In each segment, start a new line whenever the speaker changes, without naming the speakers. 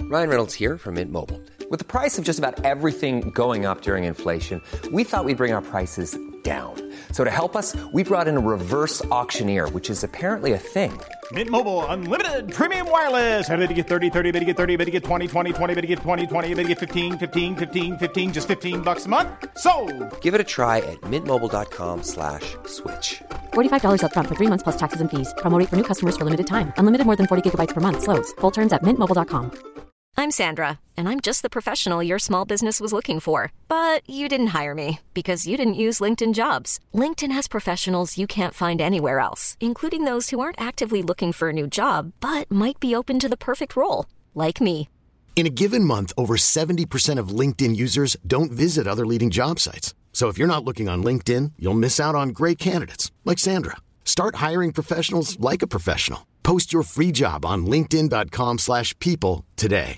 Ryan Reynolds here from Mint Mobile. With the price of just about everything going up during inflation, we thought we'd bring our prices down. So to help us, we brought in a reverse auctioneer, which is apparently a thing.
Mint Mobile Unlimited Premium Wireless. How to get 30, 30, bit to get 30, bit to get 20, 20, 20, bit to get 20, 20, bit to get 15, 15, 15, 15, just $15 a month? Sold!
Give it a try at mintmobile.com/switch.
$45 up front for 3 months plus taxes and fees. Promo rate for new customers for limited time. Unlimited more than 40 gigabytes per month slows. Full terms at mintmobile.com.
I'm Sandra, and I'm just the professional your small business was looking for. But you didn't hire me because you didn't use LinkedIn Jobs. LinkedIn has professionals you can't find anywhere else, including those who aren't actively looking for a new job, but might be open to the perfect role, like me.
In a given month, over 70% of LinkedIn users don't visit other leading job sites. So if you're not looking on LinkedIn, you'll miss out on great candidates like Sandra. Start hiring professionals like a professional. Post your free job on linkedin.com/people today.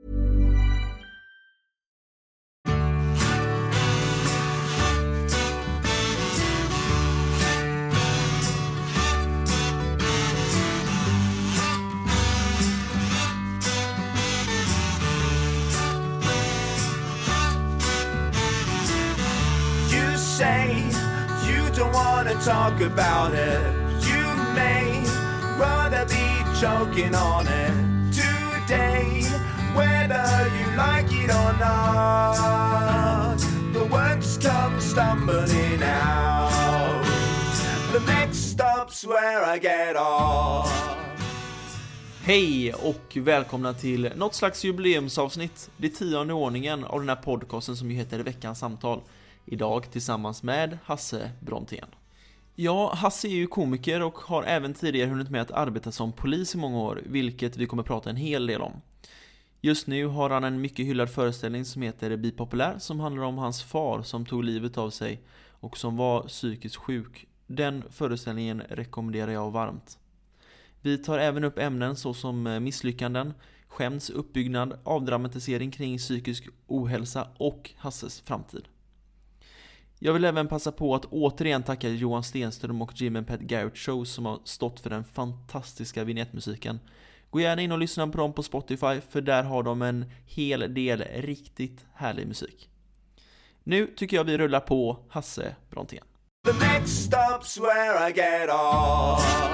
You don't wanna talk about it. You may rather be choking on it today, whether you like it or not. The words come stumbling out. The next stop's where I get off.
Hej och välkomna till något slags jubileumsavsnitt. Det 10:e ordningen av den här podcasten som ju heter Veckans samtal. Idag tillsammans med Hasse Brontén. Ja, Hasse är ju komiker och har även tidigare hunnit med att arbeta som polis i många år, vilket vi kommer prata en hel del om. Just nu har han en mycket hyllad föreställning som heter Bipopulär, som handlar om hans far som tog livet av sig och som var psykiskt sjuk. Den föreställningen rekommenderar jag varmt. Vi tar även upp ämnen såsom misslyckanden, skäms uppbyggnad, avdramatisering kring psykisk ohälsa och Hasses framtid. Jag vill även passa på att återigen tacka Johan Stenström och Jim and Pat Garrett Show som har stått för den fantastiska vignettmusiken. Gå gärna in och lyssna på dem på Spotify, för där har de en hel del riktigt härlig musik. Nu tycker jag vi rullar på Hasse Brontén.
The next stop's where I get off.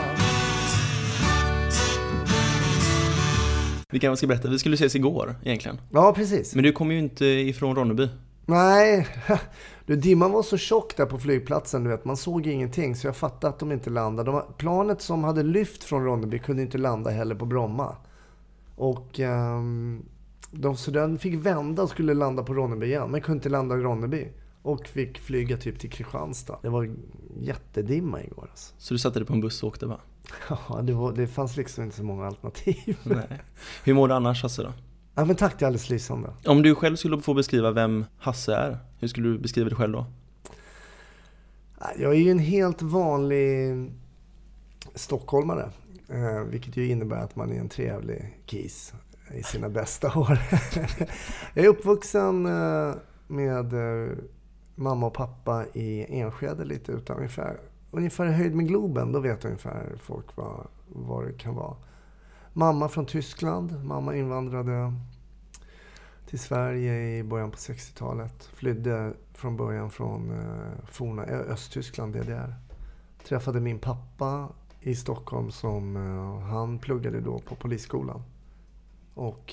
Vi kanske ska berätta, vi skulle ses igår egentligen.
Ja, precis.
Men du kom ju inte ifrån Ronneby.
Nej, dimman var så tjock där på flygplatsen, du vet, man såg ingenting, så jag fattade att de inte landade. Planet som hade lyft från Ronneby kunde inte landa heller på Bromma. Och så den fick vända och skulle landa på Ronneby igen, men kunde inte landa i Ronneby. Och fick flyga typ till Kristianstad. Det var jättedimma igår alltså.
Så du satte dig på en buss och åkte va?
Ja, det fanns liksom inte så många alternativ.
Nej. Hur mår du annars, Hasse, då?
Ja, men tack, det är alldeles lysande.
Om du själv skulle få beskriva vem Hasse är, hur skulle du beskriva dig själv då?
Jag är ju en helt vanlig stockholmare, vilket ju innebär att man är en trevlig kis i sina bästa år. Jag är uppvuxen med mamma och pappa i Enskede, lite utan ungefär höjd med Globen. Då vet ungefär folk vad det kan vara. Mamma från Tyskland. Mamma invandrade till Sverige i början på 60-talet. Flydde från början från forna Östtyskland, DDR. Träffade min pappa i Stockholm som han pluggade då på polisskolan. Och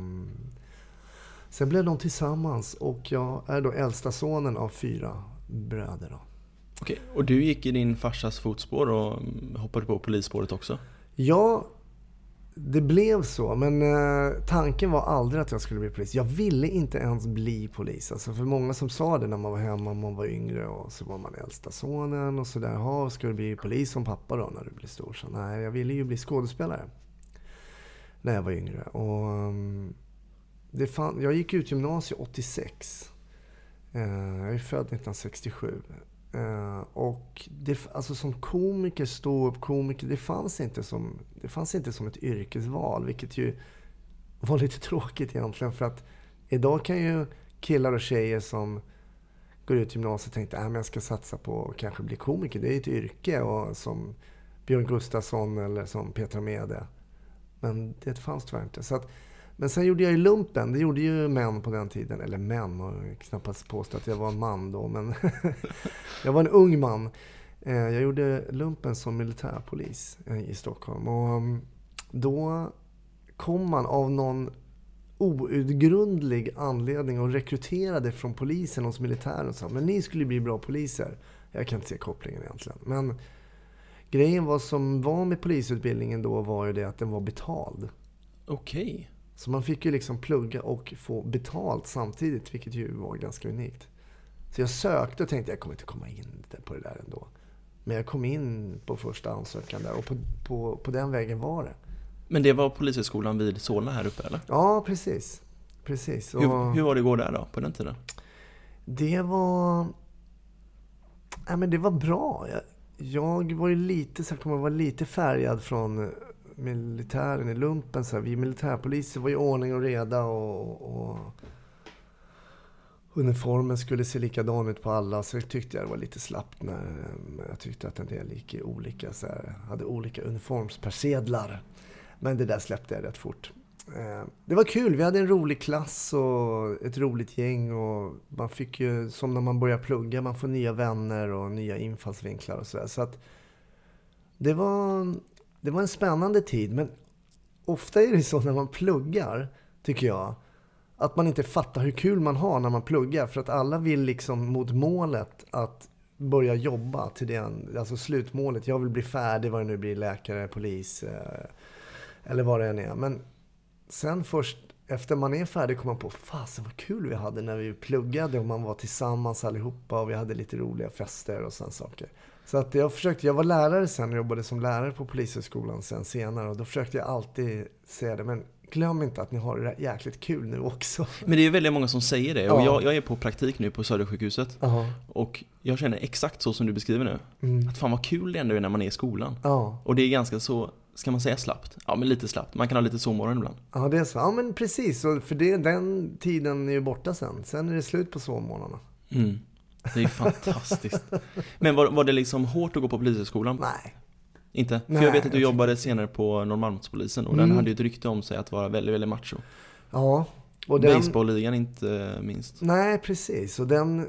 sen blev de tillsammans och jag är då äldsta sonen av 4 bröder då.
Okej, och du gick i din farsas fotspår och hoppade på polisspåret också?
Ja, det blev så, men tanken var aldrig att jag skulle bli polis. Jag ville inte ens bli polis. Alltså för många som sa det när man var hemma, man var yngre och så var man äldsta sonen och sådär. Ja, ska du bli polis som pappa då när du blir stor? Så nej, jag ville ju bli skådespelare när jag var yngre. Och jag gick ut gymnasiet 86. Jag är född 1967. Och alltså som komiker, ståuppkomiker, det fanns inte som ett yrkesval, vilket ju var lite tråkigt egentligen, för att idag kan ju killar och tjejer som går ut gymnasiet tänka att jag ska satsa på att kanske bli komiker, det är ett yrke, och som Björn Gustafsson eller som Petra Mede, men det fanns tyvärr inte. Så att Men sen gjorde jag ju lumpen. Det gjorde ju män på den tiden. Eller män, man knappast påstå att jag var en man då. Men jag var en ung man. Jag gjorde lumpen som militärpolis i Stockholm. Och då kom man av någon outgrundlig anledning och rekryterade från polisen hos militären och sa, men ni skulle bli bra poliser. Jag kan inte se kopplingen egentligen. Men grejen var som var med polisutbildningen då var ju det att den var betald.
Okej.
Så man fick ju liksom plugga och få betalt samtidigt, vilket ju var ganska unikt. Så jag sökte och tänkte jag kommer inte komma in på det där ändå. Men jag kom in på första ansökan där och på den vägen var det.
Men det var polishögskolan vid Solna här uppe, eller?
Ja, precis. Och
hur var det igår där då, på den tiden?
Det var... Ja, men det var bra. Jag var ju lite, så jag kommer vara lite färgad från militären i lumpen. Så här. Vi militärpoliser var ju ordning och reda och uniformen skulle se likadan ut på alla. Så jag tyckte jag det var lite slappt när jag tyckte att en del gick i olika, så här, hade olika uniformspersedlar. Men det där släppte jag rätt fort. Det var kul, vi hade en rolig klass och ett roligt gäng och man fick ju, som när man börjar plugga, man får nya vänner och nya infallsvinklar och sådär. Så att det var en spännande tid, men ofta är det så när man pluggar, tycker jag, att man inte fattar hur kul man har när man pluggar, för att alla vill liksom mot målet att börja jobba till det, alltså slutmålet. Jag vill bli färdig, vad det nu blir, läkare, polis eller vad det än är. Men sen först efter man är färdig kommer man på, fasen vad kul vi hade när vi pluggade och man var tillsammans allihopa och vi hade lite roliga fester och sådana saker. Så att jag var lärare sen och jobbade som lärare på polishögskolan sen senare och då försökte jag alltid säga det, men glöm inte att ni har det jäkligt kul nu också. Men
det är ju väldigt många som säger det och jag är på praktik nu på Södersjukhuset och jag känner exakt så som du beskriver nu. Att fan vad kul det ändå är när man är i skolan. Och det är ganska så, ska man säga slappt? Ja, men lite slappt. Man kan ha lite sovmorgon ibland.
Ja, det är så. Ja, men precis. För den tiden är ju borta sen. Sen är det slut på sovmorgnarna.
Det är ju fantastiskt. Men var det liksom hårt att gå på polishögskolan?
Nej.
Inte? För jag vet att du jobbade senare på Norrmalmspolisen och den hade ju ett rykte om sig att vara väldigt, väldigt macho.
Ja.
Och baseballligan inte minst.
Nej, precis. Och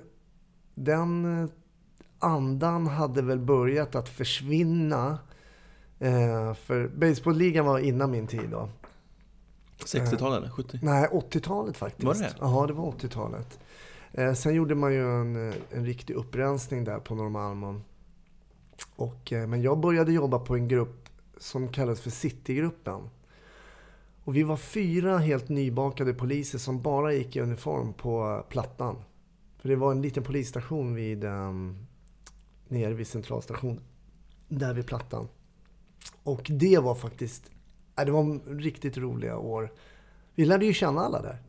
den andan hade väl börjat att försvinna. För baseballligan var innan min tid då.
60-talet eller 70?
Nej, 80-talet faktiskt.
Var det?
Ja, det var 80-talet. Sen gjorde man ju en riktig upprensning där på Norrmalm. Men jag började jobba på en grupp som kallades för Citygruppen. Och vi var 4 helt nybakade poliser som bara gick i uniform på Plattan. För det var en liten polisstation nere vid centralstation där vid Plattan. Och det var faktiskt, det var riktigt roliga år. Vi lärde ju känna alla där.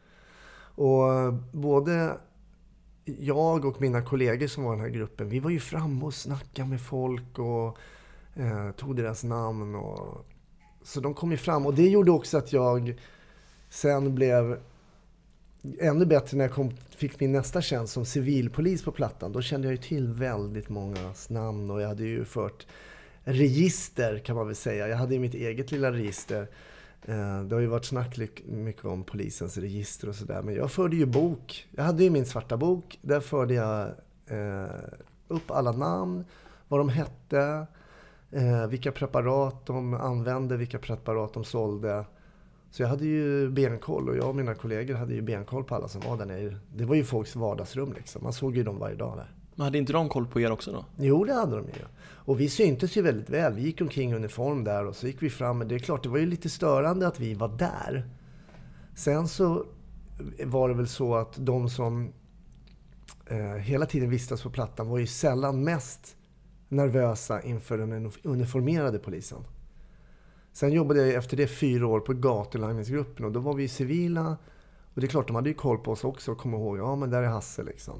Och både jag och mina kollegor som var i den här gruppen, vi var ju framme och snackade med folk och tog deras namn. Så de kom ju fram och det gjorde också att jag sen blev ännu bättre när jag fick min nästa tjänst som civilpolis på Plattan. Då kände jag ju till väldigt mångas namn och jag hade ju fört register kan man väl säga. Jag hade ju mitt eget lilla register. Det har ju varit snack mycket om polisens register och sådär. Men jag förde ju bok. Jag hade ju min svarta bok. Där förde jag upp alla namn. Vad de hette. Vilka preparat de använde. Vilka preparat de sålde. Så jag hade ju benkoll. Och jag och mina kollegor hade ju benkoll på alla som var där nere. Det var ju folks vardagsrum liksom. Man såg ju dem varje dag där.
Men hade inte de koll på er också då?
Jo, det hade de ju. Och vi syntes ju väldigt väl. Vi gick omkring i uniform där och så gick vi fram. Men det är klart, det var ju lite störande att vi var där. Sen så var det väl så att de som hela tiden vistas på Plattan var ju sällan mest nervösa inför den uniformerade polisen. Sen jobbade jag efter det 4 år på gatulangningsgruppen och då var vi civila. Och det är klart, de hade ju koll på oss också och kom ihåg, ja men där är Hasse liksom.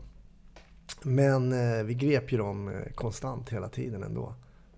Men vi grep ju dem konstant hela tiden ändå.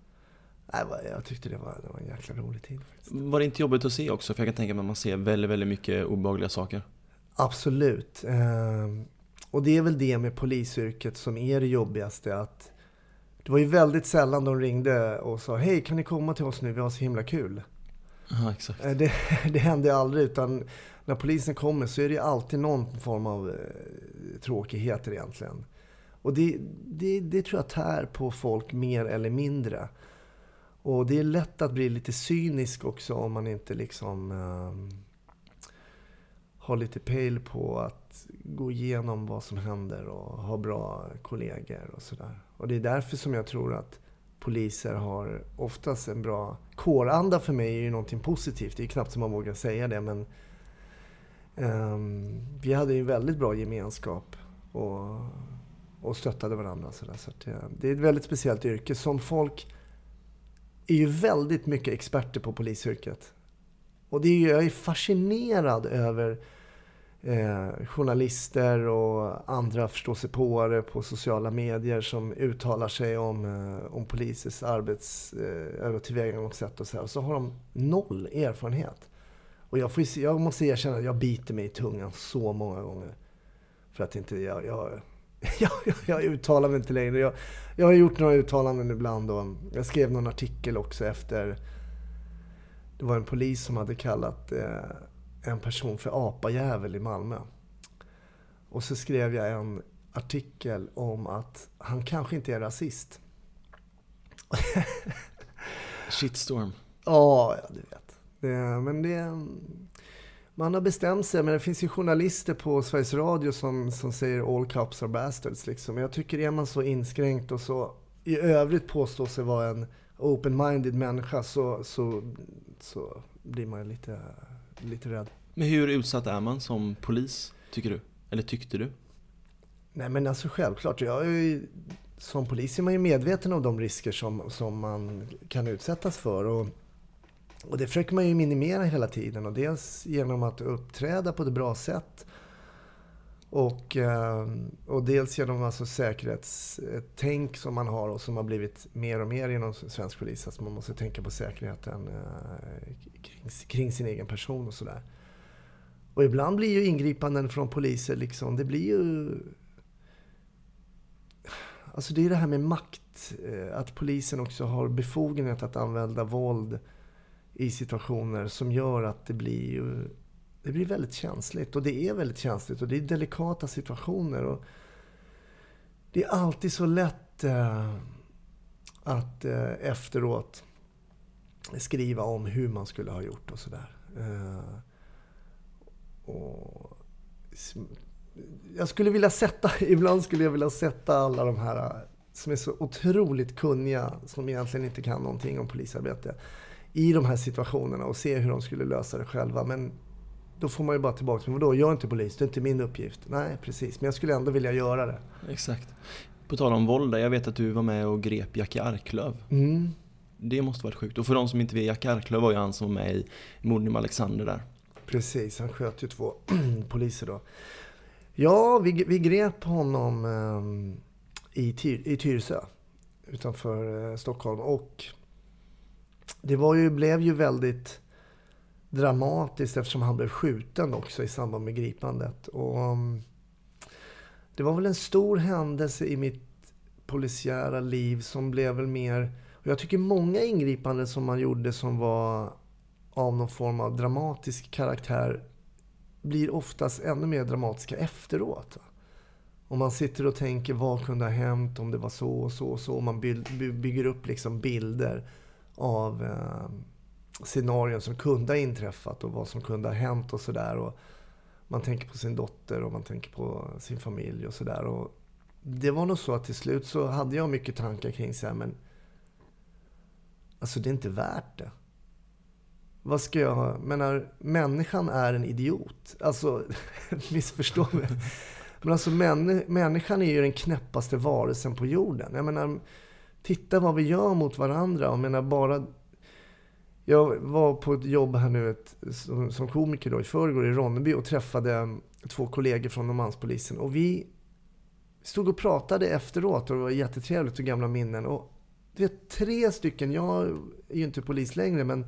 Jag tyckte det var en jäkla rolig tid faktiskt.
Var det inte jobbigt att se också? För jag kan tänka mig att man ser väldigt, väldigt mycket obehagliga saker.
Absolut. Och det är väl det med polisyrket som är det jobbigaste. Att det var ju väldigt sällan de ringde och sa, hej kan ni komma till oss nu, vi har så himla kul.
Ja, exakt.
Det händer aldrig, utan när polisen kommer så är det alltid någon form av tråkigheter egentligen. Och det tror jag tär på folk mer eller mindre. Och det är lätt att bli lite cynisk också om man inte liksom har lite pejl på att gå igenom vad som händer och ha bra kollegor och sådär. Och det är därför som jag tror att poliser har oftast en bra kåranda. För mig är ju någonting positivt. Det är knappt som man vågar säga det, men vi hade ju en väldigt bra gemenskap och stöttade varandra. Så att det är ett väldigt speciellt yrke. Som folk är ju väldigt mycket experter på polisyrket. Och jag är fascinerad över journalister och andra förståsigpåare på sociala medier som uttalar sig om polisens tillvägagångssätt och så här. Och så har de noll erfarenhet. Och jag måste erkänna att jag biter mig i tungan så många gånger. För att inte jag uttalar mig inte längre. Jag har gjort några uttalanden ibland. Och jag skrev någon artikel också efter. Det var en polis som hade kallat en person för apajävel i Malmö. Och så skrev jag en artikel om att han kanske inte är rasist.
Shitstorm.
Ja, du vet. Man har bestämt sig, men det finns ju journalister på Sveriges Radio som säger all cops are bastards. Liksom. Jag tycker är man så inskränkt och så i övrigt påstår sig vara en open-minded människa så blir man lite rädd.
Men hur utsatt är man som polis, tycker du? Eller tyckte du?
Nej, men alltså självklart. Som polis är man ju medveten om de risker som man kan utsättas för. Och det försöker man ju minimera hela tiden. Och dels genom att uppträda på ett bra sätt. Och dels genom alltså säkerhetstänk som man har och som har blivit mer och mer inom svensk polis. Alltså man måste tänka på säkerheten kring sin egen person och sådär. Och ibland blir ju ingripanden från poliser liksom, det blir ju... Alltså det är det här med makt. Att polisen också har befogenhet att använda våld i situationer som gör att det blir väldigt känsligt. Och det är väldigt känsligt och det är delikata situationer. Och det är alltid så lätt att efteråt skriva om hur man skulle ha gjort och sådär. Och ibland skulle jag vilja sätta alla de här som är så otroligt kunniga, som egentligen inte kan någonting om polisarbete, i de här situationerna och se hur de skulle lösa det själva. Men då får man ju bara tillbaka, men vadå, jag är inte polis, det är inte min uppgift. Nej, precis, men jag skulle ändå vilja göra det.
Exakt. På tal om våld, jag vet att du var med och grep Jackie Arklöv.
Mm.
Det måste varit sjukt. Och för de som inte vet, Jackie Arklöv var ju han som var med i morden med Alexander där.
Precis, han sköt ju 2 poliser då. Ja, vi grep honom i Tyresö utanför Stockholm. Och det blev ju väldigt dramatiskt eftersom han blev skjuten också i samband med gripandet. Och det var väl en stor händelse i mitt polisiära liv som blev väl mer... Och jag tycker många ingripanden som man gjorde som var av någon form av dramatisk karaktär blir oftast ännu mer dramatiska efteråt. Om man sitter och tänker vad kunde ha hänt om det var så och så och så. Och man bygger upp liksom bilder av scenarion som kunde ha inträffat och vad som kunde ha hänt och sådär. Och man tänker på sin dotter och man tänker på sin familj och sådär. Och det var nog så att till slut så hade jag mycket tankar kring så här, men alltså det är inte värt det. Vad ska jag... människan är en idiot. Alltså, missförstå mig. Men alltså människan är ju den knäppaste varelsen på jorden. Jag menar, titta vad vi gör mot varandra. Jag menar bara... Jag var på ett jobb här nu som komiker då, i förrgår i Ronneby och träffade 2 kollegor från Norrmalmspolisen. Och vi stod och pratade efteråt och det var jättetrevligt och gamla minnen. Och det är 3 stycken, jag är ju inte polis längre, men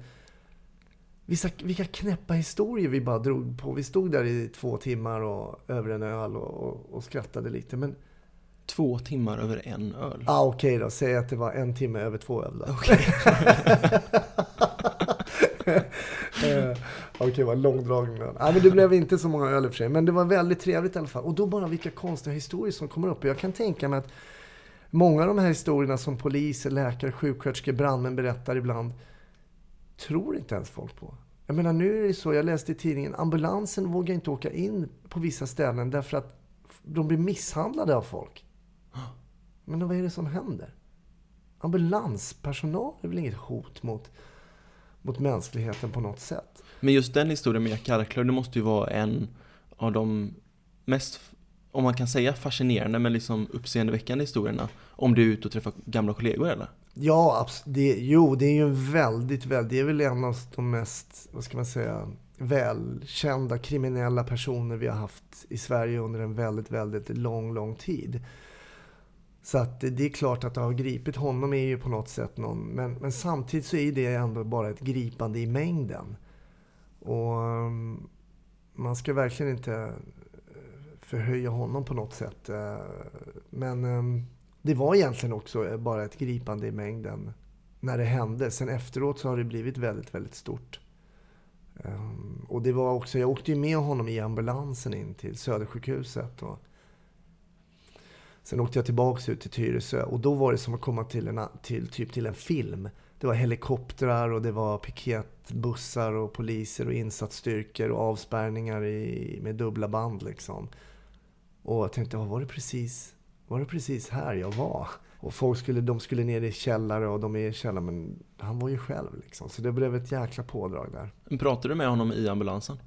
vilka knäppa historier vi bara drog på. Vi stod där i 2 timmar och över en öl och skrattade lite. Men
2 timmar över en öl?
Okej då. Säg att det var 1 timme över 2 öl.
Okay.
Okej, vad långdragen. Nej, men det blev inte så många öl för sig. Men det var väldigt trevligt i alla fall. Och då bara vilka konstiga historier som kommer upp. Jag kan tänka mig att många av de här historierna som poliser, läkare, sjuksköterskor, brandmän berättar ibland tror inte ens folk på. Jag menar, nu är det så, jag läste i tidningen, ambulansen vågar inte åka in på vissa ställen därför att de blir misshandlade av folk. Men vad är det som händer? Ambulanspersonal är väl inget hot mot mänskligheten på något sätt.
Men just den historien med Jack Arklöv, det måste ju vara en av de mest, om man kan säga, fascinerande men liksom uppseendeväckande historierna. Om du är ute och träffar gamla kollegor, eller?
Ja, det är ju en väldigt, det är väl en av de mest, vad ska man säga, välkända kriminella personer vi har haft i Sverige under en väldigt lång tid. Så att det är klart att det har gripit honom är ju på något sätt någon, men samtidigt så är det ändå bara ett gripande i mängden. Och man ska verkligen inte förhöja honom på något sätt. Men det var egentligen också bara ett gripande i mängden när det hände. Sen efteråt så har det blivit väldigt stort. Och det var också, jag åkte ju med honom i ambulansen in till Södersjukhuset. Och sen åkte jag tillbaka ut till Tyresö. Och då var det som att komma till en film. Det var helikoptrar och det var piketbussar och poliser och insatsstyrkor och avspärrningar med dubbla band liksom. Och jag tänkte, var det precis här jag var? Och folk skulle ner i källare och de är i källare, men han var ju själv liksom. Så det blev ett jäkla pådrag där.
Pratade du med honom i ambulansen?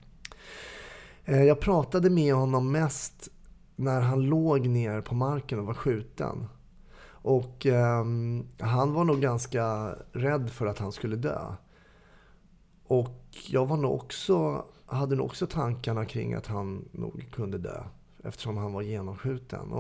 Jag pratade med honom mest när han låg ner på marken och var skjuten. Och han var nog ganska rädd för att han skulle dö. Och jag hade nog också tankarna kring att han nog kunde dö. Eftersom han var genomskjuten.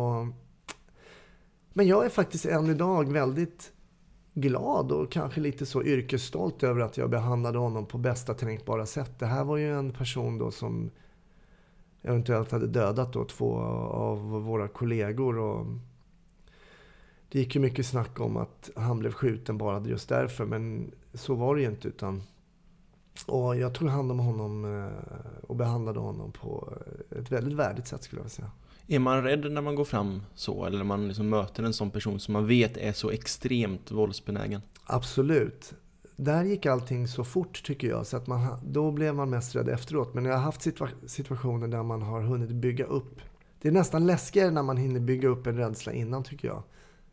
Men jag är faktiskt än idag väldigt glad och kanske lite så yrkesstolt över att jag behandlade honom på bästa tänkbara sätt. Det här var ju en person då som eventuellt hade dödat då 2 av våra kollegor. Och det gick ju mycket snack om att han blev skjuten bara just därför. Men så var det ju inte, och jag tog hand om honom och behandlade honom på ett väldigt värdigt sätt, skulle jag säga.
Är man rädd när man går fram så? Eller när man liksom möter en sån person som man vet är så extremt våldsbenägen?
Absolut. Där gick allting så fort, tycker jag. Så att då blev man mest rädd efteråt. Men jag har haft situationer där man har hunnit bygga upp. Det är nästan läskigare när man hinner bygga upp en rädsla innan, tycker jag.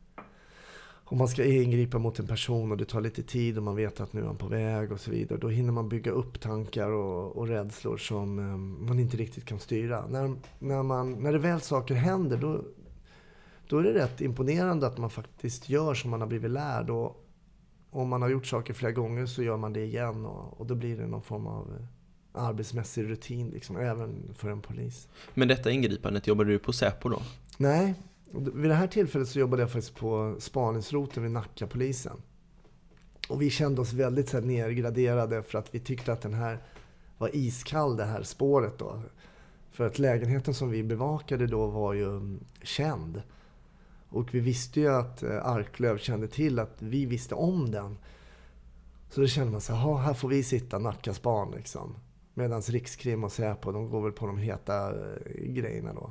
Om man ska ingripa mot en person och det tar lite tid och man vet att nu är han på väg och så vidare. Då hinner man bygga upp tankar och rädslor som man inte riktigt kan styra. När det väl saker händer, då är det rätt imponerande att man faktiskt gör som man har blivit lärd. Och om man har gjort saker flera gånger så gör man det igen. Och då blir det någon form av arbetsmässig rutin, liksom, även för en polis.
Men detta ingripandet, jobbade du på Säpo då?
Nej. Vid det här tillfället så jobbade jag faktiskt på spaningsroten vid Nackapolisen. Och vi kände oss väldigt så här nergraderade för att vi tyckte att den här var iskall, det här spåret då. För att lägenheten som vi bevakade då var ju känd. Och vi visste ju att Arklöv kände till att vi visste om den. Så då kände man så här får vi sitta Nackaspan liksom. Medan Rikskrim och Säpo, de går väl på de heta grejerna då.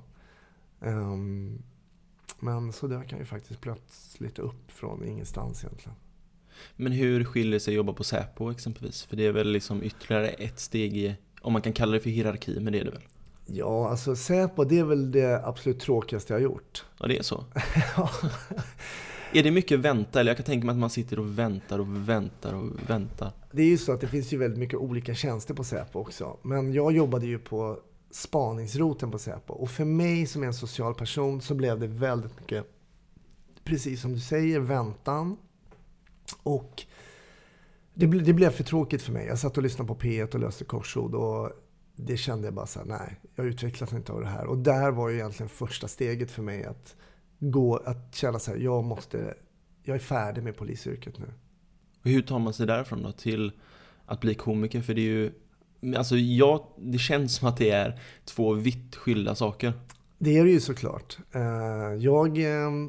Men så det kan ju faktiskt plötsligt upp från ingenstans egentligen.
Men hur skiljer sig jobba på Säpo exempelvis? För det är väl liksom ytterligare ett steg i, om man kan kalla det för hierarki, men det är det väl?
Ja, alltså Säpo, det är väl det absolut tråkigaste jag har gjort.
Ja, det är så. Ja. Är det mycket vänta? Eller jag kan tänka mig att man sitter och väntar.
Det är ju så att det finns ju väldigt mycket olika tjänster på Säpo också. Men jag jobbade ju på spaningsroten på Säpo. Och för mig som är en social person så blev det väldigt mycket, precis som du säger, väntan. Och det blev för tråkigt för mig. Jag satt och lyssnade på P1 och löste korsord och det kände jag bara så här, nej, jag utvecklas inte av det här. Och där var ju egentligen första steget för mig att känna så här, jag är färdig med polisyrket nu.
Och hur tar man sig därifrån då till att bli komiker? För det är ju, alltså det känns som att det är 2 vitt skilda saker.
Det är det ju såklart.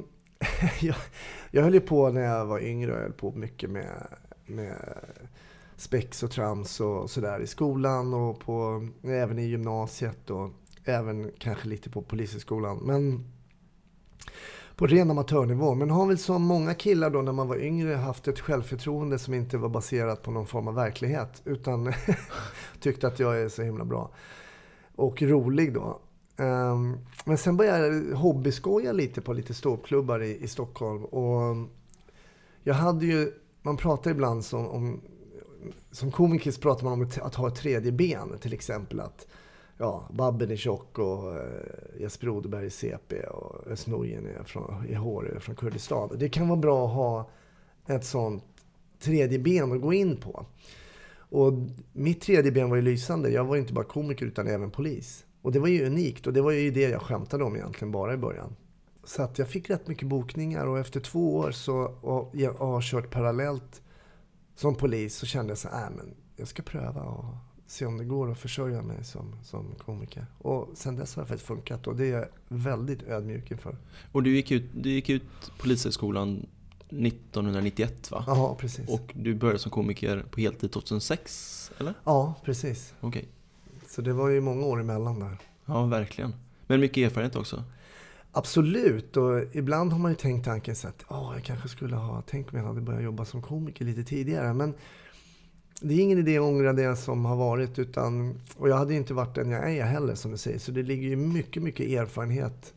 Jag höll ju på när jag var yngre, jag höll på mycket med spex och trams och sådär i skolan och även i gymnasiet och även kanske lite på polishögskolan. Men på ren amatörnivå. Men har väl som många killar då när man var yngre haft ett självförtroende som inte var baserat på någon form av verklighet. Utan tyckte att jag är så himla bra. Och rolig då. Men sen började jag hobbyskoja lite på lite ståuppklubbar i Stockholm. Och jag hade ju, man pratar ibland som komiker pratar man om att ha ett tredje ben. Till exempel att Babben är tjock och Jesper Odeberg är CP och Özz-Nujen är i Håre från Kurdistan. Det kan vara bra att ha ett sånt tredje ben att gå in på. Och mitt tredje ben var ju lysande. Jag var inte bara komiker utan även polis. Och det var ju unikt och det var ju det jag skämtade om egentligen bara i början. Så att jag fick rätt mycket bokningar och efter 2 år och jag har kört parallellt som polis så kände jag så men jag ska pröva och se om det går att försörja mig som komiker. Och sen dess har det faktiskt funkat och det är jag väldigt ödmjuk inför.
Och du gick ut polishögskolan 1991 va?
Ja, precis.
Och du började som komiker på heltid 2006, eller?
Ja, precis.
Okej.
Så det var ju många år emellan där.
Ja, verkligen. Men mycket erfarenhet också.
Absolut, och ibland har man ju tänkt tanken så att jag kanske skulle ha tänkt mig att jag hade börjat jobba som komiker lite tidigare. Men det är ingen idé att ångra det som har varit och jag hade inte varit den jag är heller som du säger. Så det ligger ju mycket, mycket erfarenhet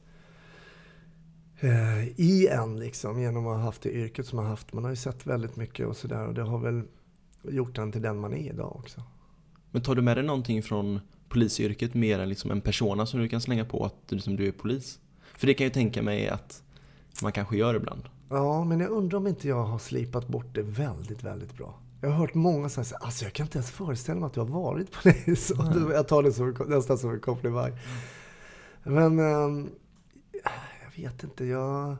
i en liksom genom att ha haft det yrket som man har haft. Man har ju sett väldigt mycket och sådär och det har väl gjort den till den man är idag också.
Men tar du med dig någonting från polisyrket mer än liksom en persona som du kan slänga på att du är polis? För det kan ju tänka mig att man kanske gör ibland.
Ja, men jag undrar om inte jag har slipat bort det väldigt, väldigt bra. Jag har hört många säga alltså jag kan inte ens föreställa mig att du har varit polis. Jag tar det nästan som en komplimang. Men jag vet inte, jag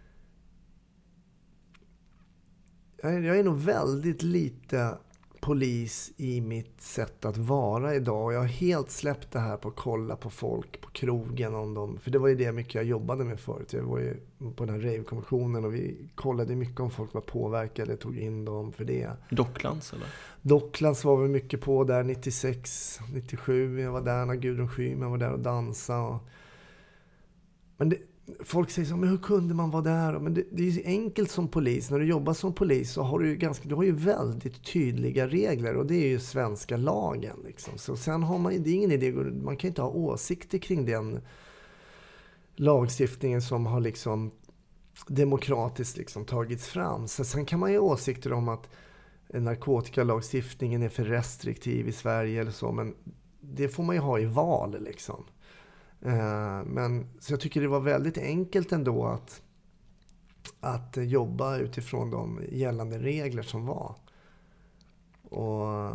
är nog väldigt lite polis i mitt sätt att vara idag. Jag har helt släppt det här på att kolla på folk på krogen om dem. För det var ju det mycket jag jobbade med förut. Jag var ju på den här rave-kommissionen och vi kollade mycket om folk var påverkade, tog in dem för det.
Docklands eller?
Docklands var vi mycket på där 96, 97. Jag var där när Gudrun Schyman var där och dansade. Men folk säger så, men hur kunde man vara där? Men det är ju enkelt som polis. När du jobbar som polis så har du har ju väldigt tydliga regler. Och det är ju svenska lagen. Liksom. Så sen har man, det är ingen idé, man kan inte ha åsikter kring den lagstiftningen som har liksom demokratiskt liksom tagits fram. Så sen kan man ju ha åsikter om att narkotikalagstiftningen är för restriktiv i Sverige eller så. Men det får man ju ha i val liksom. Men så jag tycker det var väldigt enkelt ändå att jobba utifrån de gällande regler som var. Och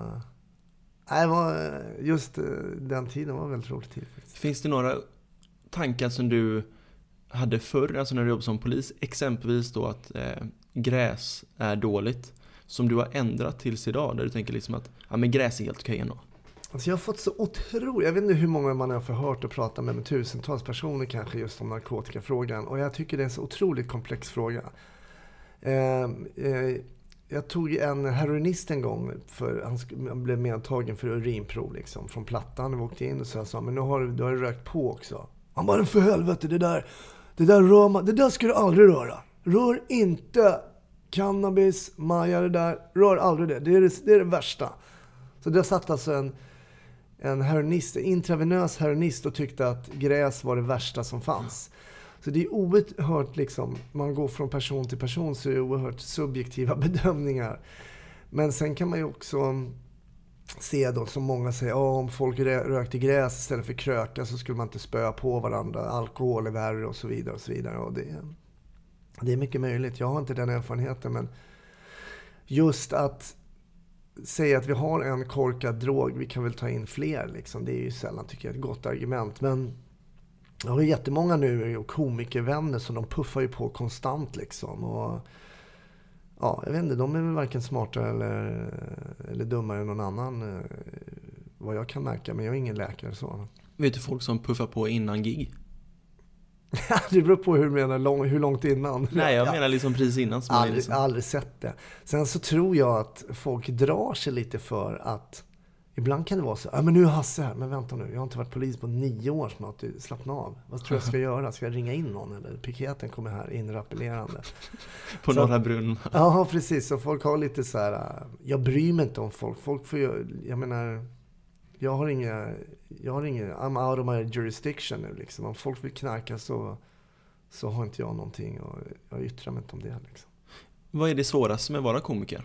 just den tiden var väldigt rolig tid faktiskt.
Finns det några tankar som du hade förr, alltså när du jobbade som polis, exempelvis då att gräs är dåligt, som du har ändrat tills idag, där du tänker liksom att men gräs är helt okej ändå?
Alltså jag har fått så otroligt, jag vet inte hur många man har förhört och pratat med tusentals personer kanske just om narkotikafrågan. Och jag tycker det är en så otroligt komplex fråga. Jag tog en heroinist en gång, för han blev medtagen för urinprov liksom, från Plattan. Och åkte in och så jag sa, men nu har du rökt på också. Han bara, för helvete, det där ska du aldrig röra. Rör inte cannabis, maja, det där. Rör aldrig det. Det är det värsta. Så det satt alltså en heroinist, intravenös heroinist, och tyckte att gräs var det värsta som fanns. Så det är oerhört liksom, man går från person till person, så är det oerhört subjektiva bedömningar. Men sen kan man ju också se då, som många säger, om folk rökte gräs istället för kröka så skulle man inte spöa på varandra, alkohol är värre och så vidare och så vidare. Och det är mycket möjligt, jag har inte den erfarenheten, men just att säga att vi har en korkad drog, vi kan väl ta in fler liksom. Det är ju sällan, tycker jag, ett gott argument. Men jag har jättemånga nu och komikervänner som de puffar ju på konstant liksom. Och ja, jag vet inte, de är väl varken smartare eller dummare än någon annan, vad jag kan märka, men jag är ingen läkare så.
Vet du folk som puffar på innan gig?
Det beror på hur du menar, hur långt innan.
Nej, jag menar liksom precis innan. Som
aldrig sett det. Sen så tror jag att folk drar sig lite för att ibland kan det vara så, men nu är Hasse här, men vänta nu, jag har inte varit polis på 9 år snart, slappna av. Vad tror jag ska göra? Ska jag ringa in någon? Eller piketen kommer här inrappelerande.
På Norra Brunn.
Ja, precis. Så folk har lite så här, jag bryr mig inte om folk. Folk får ju, jag menar, jag har inga, I'm out of my jurisdiction nu liksom. Om folk vill knarka så har inte jag någonting och jag yttrar mig inte om det liksom.
Vad är det svåraste med att vara komiker?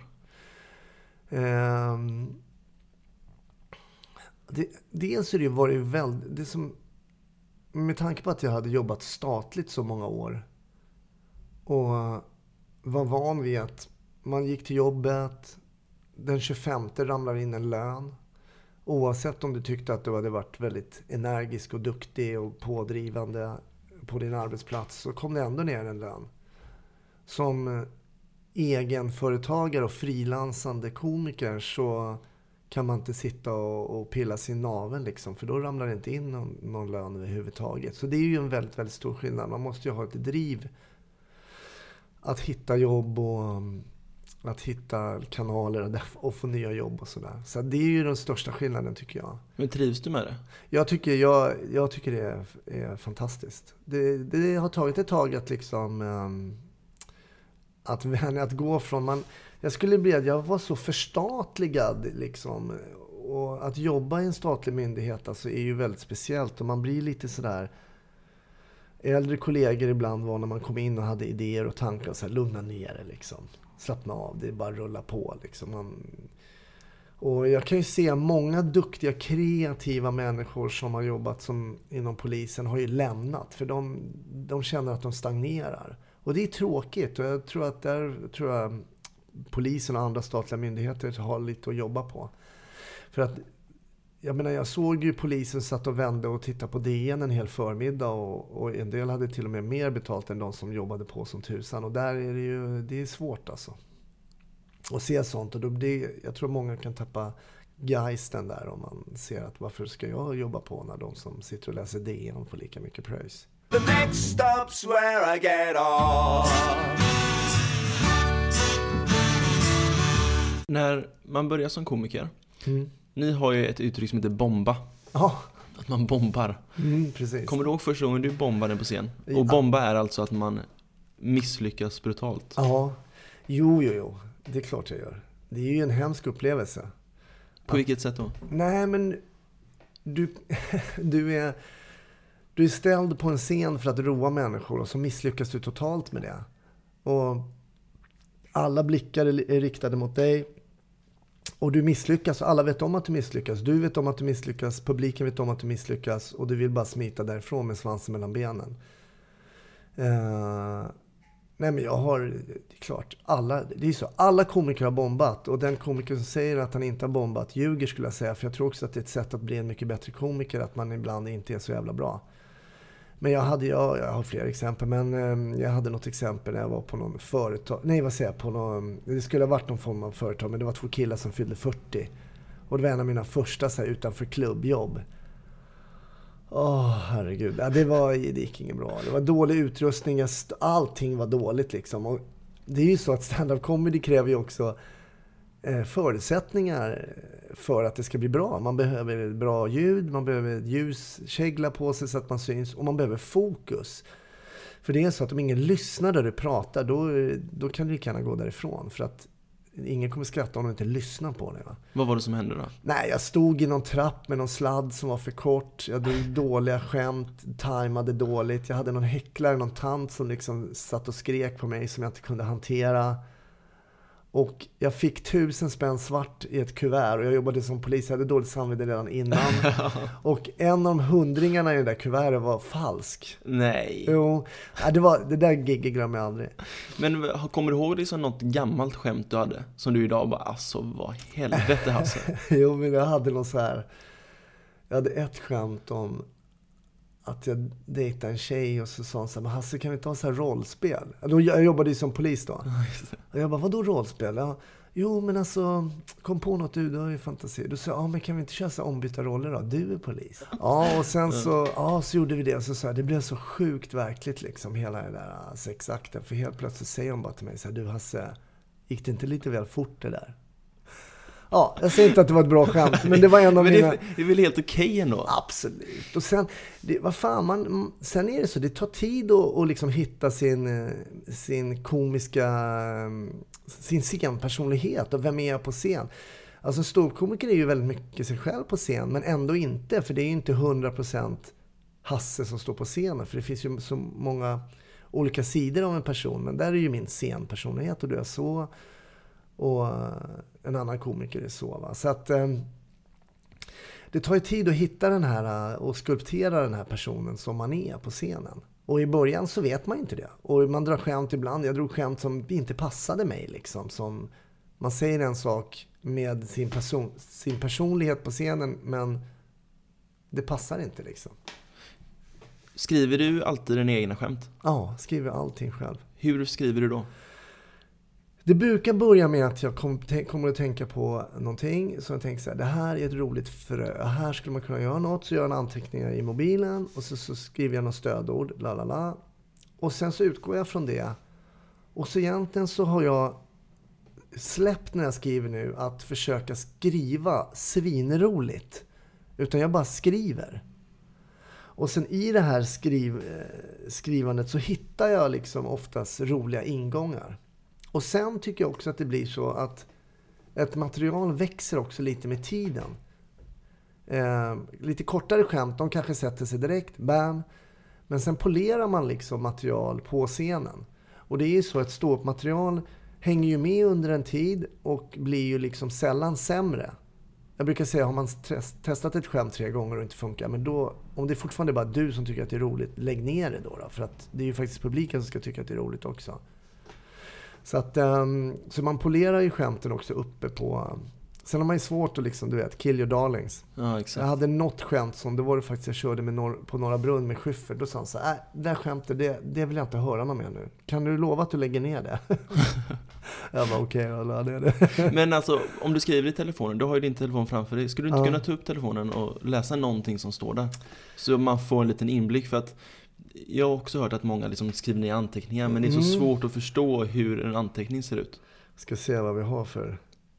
Dels är det ju varit väldigt, det som, med tanke på att jag hade jobbat statligt så många år och var van vid att man gick till jobbet, den 25 ramlar in en lön, oavsett om du tyckte att du hade varit väldigt energisk och duktig och pådrivande på din arbetsplats, så kom det ändå ner en lön. Som egenföretagare och frilansande komiker så kan man inte sitta och pilla sin naveln liksom, för då ramlar det inte in någon lön överhuvudtaget. Så det är ju en väldigt, väldigt stor skillnad. Man måste ju ha ett driv att hitta jobb och att hitta kanaler och få nya jobb och sådär. Så det är ju den största skillnaden tycker jag.
Men trivs du med det?
Jag tycker det är fantastiskt. Det har tagit ett tag att liksom att gå från jag var så förstatligad liksom, och att jobba i en statlig myndighet alltså är ju väldigt speciellt och man blir lite sådär, äldre kollegor ibland var när man kom in och hade idéer och tankar och så här, lugna ner det liksom, slappna av, det är bara rulla på liksom. Och jag kan ju se många duktiga kreativa människor som har jobbat inom polisen har ju lämnat för de känner att de stagnerar. Och det är tråkigt och jag tror att polisen och andra statliga myndigheter har lite att jobba på. För att jag menar, jag såg ju polisen satt och vände och tittade på DN en hel förmiddag och en del hade till och med mer betalt än de som jobbade på som tusan. Och där är det är svårt alltså. Att se sånt och jag tror många kan tappa geisten där om man ser att varför ska jag jobba på när de som sitter och läser DN får lika mycket pröjs.
The next stop's where I get off.
När man börjar som komiker, ni har ju ett uttryck som heter bomba.
Ja.
Att man bombar.
Precis.
Kommer du ihåg första gången du bombade på scen? Och bomba är alltså att man misslyckas brutalt.
Ja, jo. Det är klart jag gör. Det är ju en hemsk upplevelse.
På vilket sätt då?
Nej, men du är ställd på en scen för att roa människor och så misslyckas du totalt med det. Och alla blickar är riktade mot dig. Och du misslyckas och alla vet om att du misslyckas. Du vet om att du misslyckas, publiken vet om att du misslyckas och du vill bara smita därifrån med svansen mellan benen. Nej, men det är klart, alla komiker har bombat och den komiker som säger att han inte har bombat ljuger skulle jag säga, för jag tror också att det är ett sätt att bli en mycket bättre komiker, att man ibland inte är så jävla bra. Men jag har flera exempel, men jag hade något exempel när jag var på någon företag, det skulle ha varit någon form av företag, men det var 2 killar som fyllde 40 och det var en av mina första så här, utanför klubbjobb. Herregud. Ja, det gick inget bra. Det var dålig utrustning, allting var dåligt liksom. Och det är ju så att stand-up comedy kräver ju också förutsättningar för att det ska bli bra. Man behöver bra ljud, man behöver ljuskägla på sig så att man syns och man behöver fokus. För det är så att om ingen lyssnar där du pratar, då kan du lika gärna gå därifrån, för att ingen kommer skratta om de inte lyssnar på det. Va?
Vad var det som hände då?
Nej, jag stod i någon trapp med någon sladd som var för kort. Jag drog dåliga skämt, tajmade dåligt. Jag hade någon häcklare, någon tant som liksom satt och skrek på mig som jag inte kunde hantera. Och jag fick 1000 spänn svart i ett kuvert och jag jobbade som polis. Jag hade dåligt samvete redan innan. Och en av de 100-ringarna i det där kuvertet var falsk.
Nej.
Jo, det där gigget glömmer jag aldrig.
Men kommer du ihåg det som något gammalt skämt du hade? Som du idag bara, alltså vad helvete Hasse.
Jo, men jag hade någon så här. Jag hade ett skämt om att jag dejtade en tjej och så sa hon så här, men Hasse, kan vi ta så här rollspel? Jag jobbade ju som polis då. Och jag bara, vadå rollspel? Ja, jo, men alltså, kom på något, du har ju fantasi. Då sa jag, men kan vi inte köra så ombytta roller då? Du är polis. Ja, och sen så gjorde vi det. Och så sa jag, det blev så sjukt verkligt liksom, hela den där sexakten. För helt plötsligt säger hon bara till mig så här, du Hasse, gick det inte lite väl fort det där? Ja, jag säger inte att det var ett bra skämt, men det var en av mina...
Det är väl helt okej ändå?
Absolut. Och sen, sen är det så, det tar tid att liksom hitta sin komiska, sin scenpersonlighet och vem är jag på scen. Alltså ståuppkomiker är ju väldigt mycket sig själv på scen, men ändå inte, för det är ju inte 100% Hasse som står på scenen, för det finns ju så många olika sidor av en person, men där är ju min scenpersonlighet och du är så, och en annan komiker är så, va? Så att det tar ju tid att hitta den här och skulptera den här personen som man är på scenen. Och i början så vet man inte det. Och man drar skämt ibland. Jag drog skämt som inte passade mig liksom. Som man säger en sak med sin personlighet på scenen, men det passar inte liksom.
Skriver du alltid dina egna skämt?
Ja, skriver allting själv.
Hur skriver du då?
Det brukar börja med att jag kommer att tänka på någonting. Så jag tänker så här, det här är ett roligt frö. Här skulle man kunna göra något. Så gör jag en anteckning i mobilen. Och så skriver jag något stödord. Lalala. Och sen så utgår jag från det. Och så egentligen så har jag släppt när jag skriver nu att försöka skriva svinroligt. Utan jag bara skriver. Och sen i det här skrivandet så hittar jag liksom oftast roliga ingångar. Och sen tycker jag också att det blir så att ett material växer också lite med tiden. Lite kortare skämt, de kanske sätter sig direkt, bam. Men sen polerar man liksom material på scenen. Och det är ju så att ståuppmaterial hänger ju med under en tid och blir ju liksom sällan sämre. Jag brukar säga, har man testat ett skämt 3 gånger och inte funkar, men då, om det är fortfarande bara du som tycker att det är roligt, lägg ner det då. För att det är ju faktiskt publiken som ska tycka att det är roligt också. Så att så man polerar ju skämten också uppe på. Sen har man ju svårt att liksom, du vet, kill your darlings.
Ja, exakt.
Jag hade något skämt som, det var det faktiskt jag körde med på Norra Brunn med Schyffert. Då sa han så här, det där skämtet, det vill jag inte höra någon mer nu. Kan du lova att du lägger ner det? Jag var okej, det är det.
Men alltså, om du skriver i telefonen, du har ju din telefon framför dig. Skulle du inte kunna ta upp telefonen och läsa någonting som står där? Så man får en liten inblick, för att jag har också hört att många liksom skriver ner anteckningar, men det är så svårt att förstå hur en anteckning ser ut.
Ska se vad vi har för...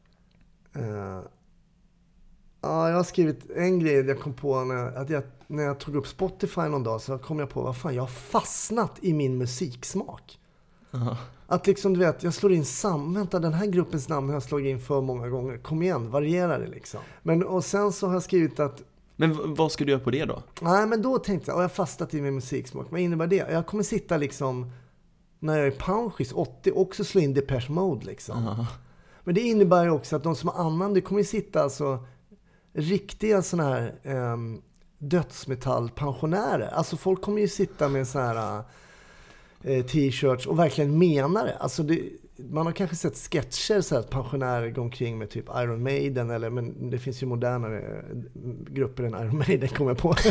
jag har skrivit en grej jag kom på när jag tog upp Spotify någon dag, så kom jag på, vad fan, jag har fastnat i min musiksmak.
Uh-huh.
Att liksom, du vet, jag slår in vänta, den här gruppens namn har jag slagit in för många gånger. Kom igen, variera det liksom. Och sen så har jag skrivit att...
Men vad ska du göra på det då?
Nej, men då tänkte jag har fastnat i min musiksmak. Vad innebär det? Jag kommer sitta liksom, när jag är Poundschies 80, också slå in Depeche Mode liksom. Uh-huh. Men det innebär ju också att de som har annan, det kommer sitta alltså riktiga såna här dödsmetallpensionärer. Alltså folk kommer ju sitta med så här t-shirts och verkligen menar det. Alltså man har kanske sett sketcher så att pensionärer går omkring med typ Iron Maiden, men det finns ju modernare grupper än Iron Maiden, kommer jag på.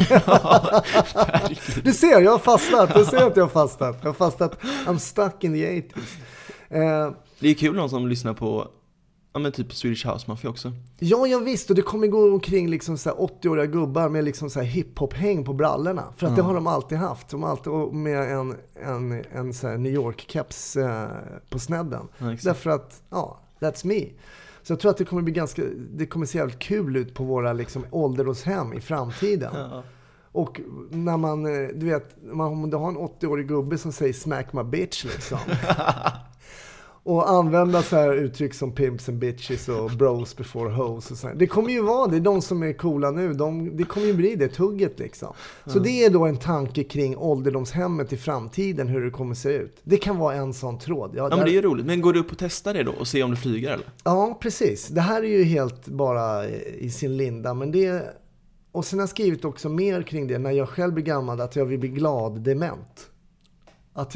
Du ser, jag har fastnat. Du ser att jag har fastnat. Jag har fastnat. I'm stuck in the 80s.
Det är kul någon som lyssnar på men typ Swedish House Mafia också.
Ja, jag visste. Och det kommer gå omkring liksom så här 80-åriga gubbar med liksom så här hiphop-häng på brallorna. För att det har de alltid haft. De har alltid med en så här New York-keps på snedden. Ja, därför att, that's me. Så jag tror att det kommer bli det kommer se jävligt kul ut på våra liksom ålderdomshem i framtiden. Ja. Och när man, du vet, om du har en 80-årig gubbe som säger smack my bitch liksom. Och använda så här uttryck som pimps and bitches och bros before hoes och så här. Det kommer ju vara, det är de som är coola nu. Det kommer ju bli det tugget liksom. Så det är då en tanke kring ålderdomshemmet i framtiden, hur det kommer se ut. Det kan vara en sån tråd.
Ja, men det är ju roligt. Men går du upp och testar det då och ser om du flyger eller?
Ja, precis. Det här är ju helt bara i sin linda. Men det... Och sen har jag skrivit också mer kring det när jag själv blir gammal, att jag vill bli glad dement. Att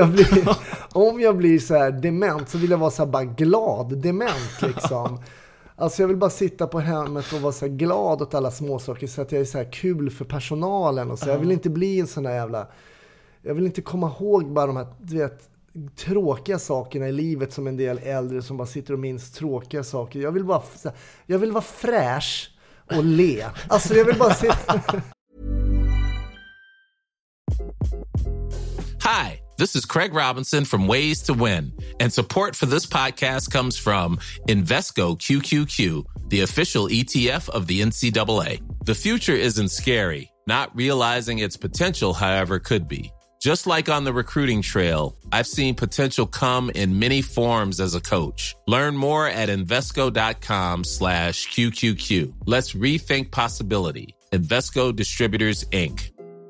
om jag blir så här dement, så vill jag vara så här bara glad dement liksom. Alltså jag vill bara sitta på hemmet och vara så här glad åt alla småsaker så att jag är så här kul för personalen och så. Jag vill inte bli en sån där jävla... Jag vill inte komma ihåg bara de här, du vet, tråkiga sakerna i livet som en del äldre som bara sitter och minns tråkiga saker. Jag vill vara fräsch och le. Alltså jag vill bara sitta...
Hi, this is Craig Robinson from Ways to Win, and support for this podcast comes from Invesco QQQ, the official ETF of the NCAA. The future isn't scary. Not realizing its potential, however, could be. Just like on the recruiting trail, I've seen potential come in many forms as a coach. Learn more at Invesco.com/QQQ. Let's rethink possibility. Invesco Distributors, Inc.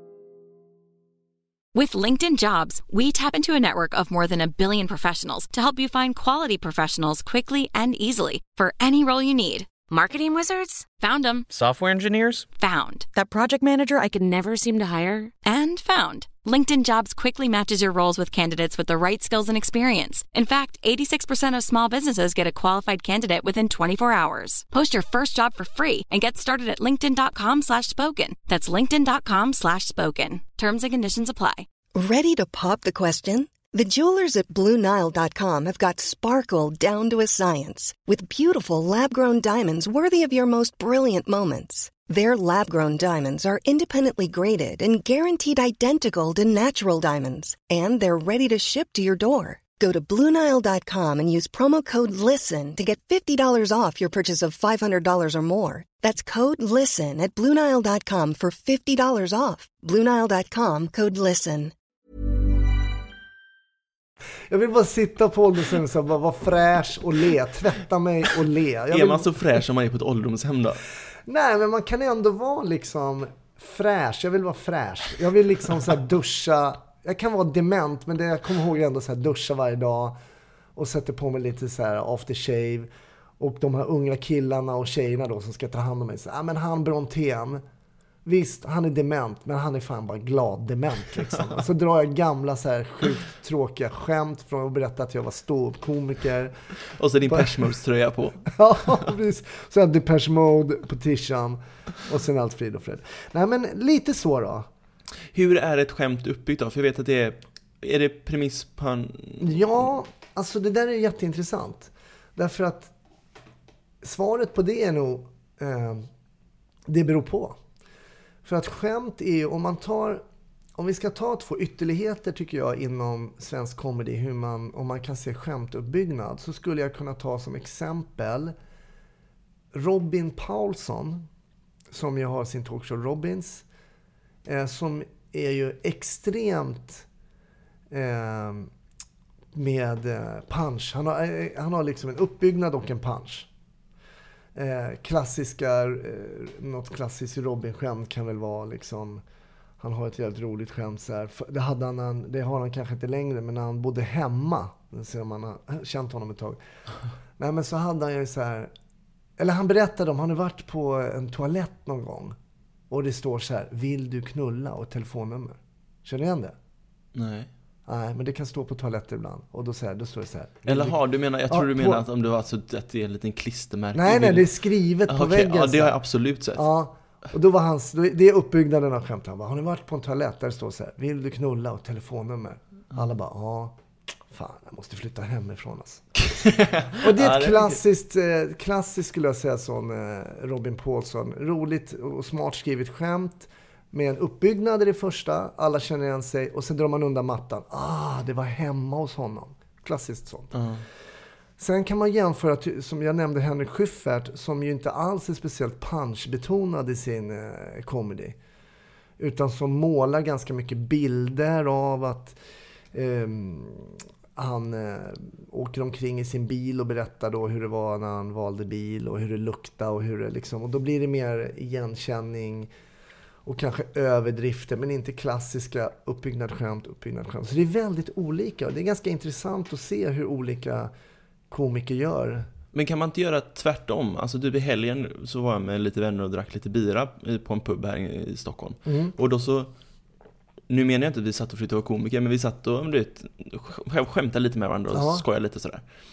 With LinkedIn Jobs, we tap into a network of more than 1 billion professionals to help you find quality professionals quickly and easily for any role you need.
Marketing wizards?
Found them.
Software engineers?
Found.
That project manager I could never seem to hire?
And found. LinkedIn Jobs quickly matches your roles with candidates with the right skills and experience. In fact, 86% of small businesses get a qualified candidate within 24 hours. Post your first job for free and get started at linkedin.com/spoken. That's linkedin.com/spoken. Terms and conditions apply.
Ready to pop the question? The jewelers at BlueNile.com have got sparkle down to a science with beautiful lab-grown diamonds worthy of your most brilliant moments. Their lab-grown diamonds are independently graded and guaranteed identical to natural diamonds, and they're ready to ship to your door. Go to BlueNile.com and use promo code LISTEN to get $50 off your purchase of $500 or more. That's code LISTEN at BlueNile.com for $50 off. BlueNile.com, code LISTEN.
Jag vill bara sitta på ålderdomshem och bara vara fräsch och le, tvätta mig och le.
Är man så fräsch som man är på ett ålderdomshem då?
Nej, men man kan ändå vara liksom fräsch. Jag vill vara fräsch. Jag vill liksom så här duscha. Jag kan vara dement, men jag kommer ihåg ändå så här duscha varje dag och sätter på mig lite så här aftershave. Och de här unga killarna och tjejerna då som ska ta hand om mig. Så, men han Brontén, visst, han är dement, men han är fan bara glad dement liksom. Så drar jag gamla så här sjukt tråkiga skämt från att berätta att jag var ståuppkomiker.
Och så din Depeche Mode-tröja på.
Ja, precis. Så jag Depeche Mode på t-shirt och sen allt frid och fred. Nej, men lite så då.
Hur är ett skämt uppbyggt då? För jag vet att är det premiss på en...
Ja, alltså det där är jätteintressant. Därför att svaret på det är nog det beror på. För att skämt är ju, om vi ska ta 2 ytterligheter tycker jag inom svensk comedy, om man kan se skämtuppbyggnad, så skulle jag kunna ta som exempel Robin Paulsson, som ju har sin talkshow Robins, som är ju extremt med punch. Han har liksom en uppbyggnad och en punch. Något klassiskt Robin-skämt kan väl vara liksom, han har ett jävligt roligt skämt så här. Det har han kanske inte längre, men när han bodde hemma, så man har känt honom ett tag. Nej, men så hade han ju så här, eller han berättade om han hade varit på en toalett någon gång och det står så här: vill du knulla, och telefonnummer. Känner du igen det?
Nej.
Nej, men det kan stå på toaletter ibland. Och då står det så här.
Eller har du menar, jag tror du menar att om det var så att det är en liten klistermärke.
Nej, det är skrivet på väggen.
Ja, det har jag absolut sett.
Ja, och då var det är uppbyggnaden av skämt. Han bara, har ni varit på en toalett där det står så här: vill du knulla, och telefonnummer. Alla bara, ja, fan, jag måste flytta hemifrån alltså. Och det är ett klassiskt skulle jag säga, sån Robin Paulsson. Roligt och smart skrivet skämt. Med en uppbyggnad i det första, alla känner igen sig, och sen drar man undan mattan. Det var hemma hos honom. Klassiskt sånt. Sen kan man jämföra, som jag nämnde, Henrik Schyffert, som ju inte alls är speciellt punchbetonad i sin comedy. Utan som målar ganska mycket bilder av att han åker omkring i sin bil och berättar då hur det var när han valde bil och hur det luktade och hur det liksom, och då blir det mer igenkänning och kanske överdrifter, men inte klassiska uppbyggnadsskämt. Så det är väldigt olika, och det är ganska intressant att se hur olika komiker gör.
Men kan man inte göra tvärtom? Alltså i helgen så var jag med lite vänner och drack lite bira på en pub här i Stockholm. Och då så, nu menar jag inte att vi satt och försökte vara komiker, men vi satt och skämtade lite med varandra och skojade lite sådär.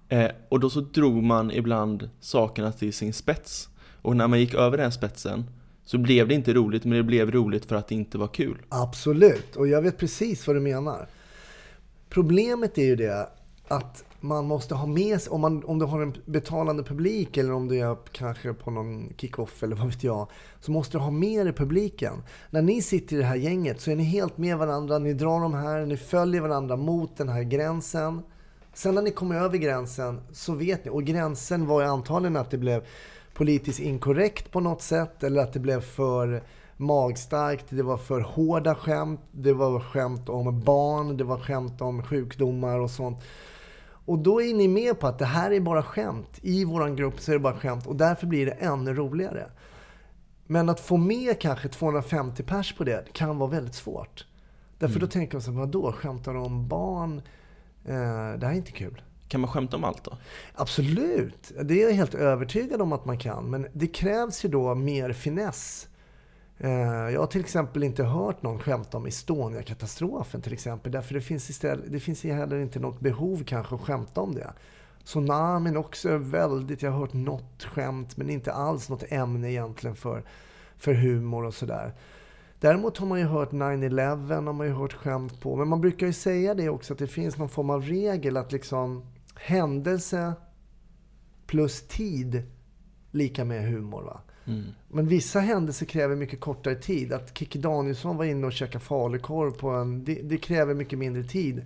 Och då så drog man ibland sakerna till sin spets. Och när man gick över den spetsen så blev det inte roligt, men det blev roligt för att det inte var kul.
Absolut, och jag vet precis vad du menar. Problemet är ju det att man måste ha med sig, om du har en betalande publik eller om du är kanske på någon kick-off eller vad vet jag, så måste du ha med i publiken. När ni sitter i det här gänget så är ni helt med varandra, ni drar de här, ni följer varandra mot den här gränsen. Sen när ni kommer över gränsen så vet ni, och gränsen var ju antagligen att det blev politiskt inkorrekt på något sätt, eller att det blev för magstarkt, det var för hårda skämt, det var skämt om barn, det var skämt om sjukdomar och sånt. Och då är ni med på att det här är bara skämt. I våran grupp så är det bara skämt, och därför blir det ännu roligare. Men att få med kanske 250 pers på det kan vara väldigt svårt. Därför då tänker man så här, vadå, skämtar om barn? Det här är inte kul.
Kan man skämta om allt då?
Absolut, det är jag helt övertygad om att man kan. Men det krävs ju då mer finess. Jag har till exempel inte hört någon skämta om Estonia-katastrofen till exempel. Därför det finns heller inte något behov kanske att skämta om det. Tsunamin också väldigt, jag har hört något skämt men inte alls något ämne egentligen för humor och sådär. Däremot har man ju hört 9/11, har man ju hört skämt på. Men man brukar ju säga det också, att det finns någon form av regel att liksom händelse plus tid lika med humor, va? Men vissa händelser kräver mycket kortare tid. Att Kikki Danielsson var inne och käkade falukorv på det kräver mycket mindre tid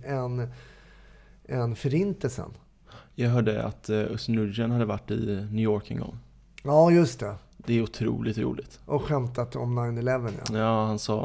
än förintelsen.
Jag hörde att Özz Nujen hade varit i New York en gång.
Ja, just det.
Det är otroligt roligt.
Och skämtat om 9/11, ja.
Ja, han sa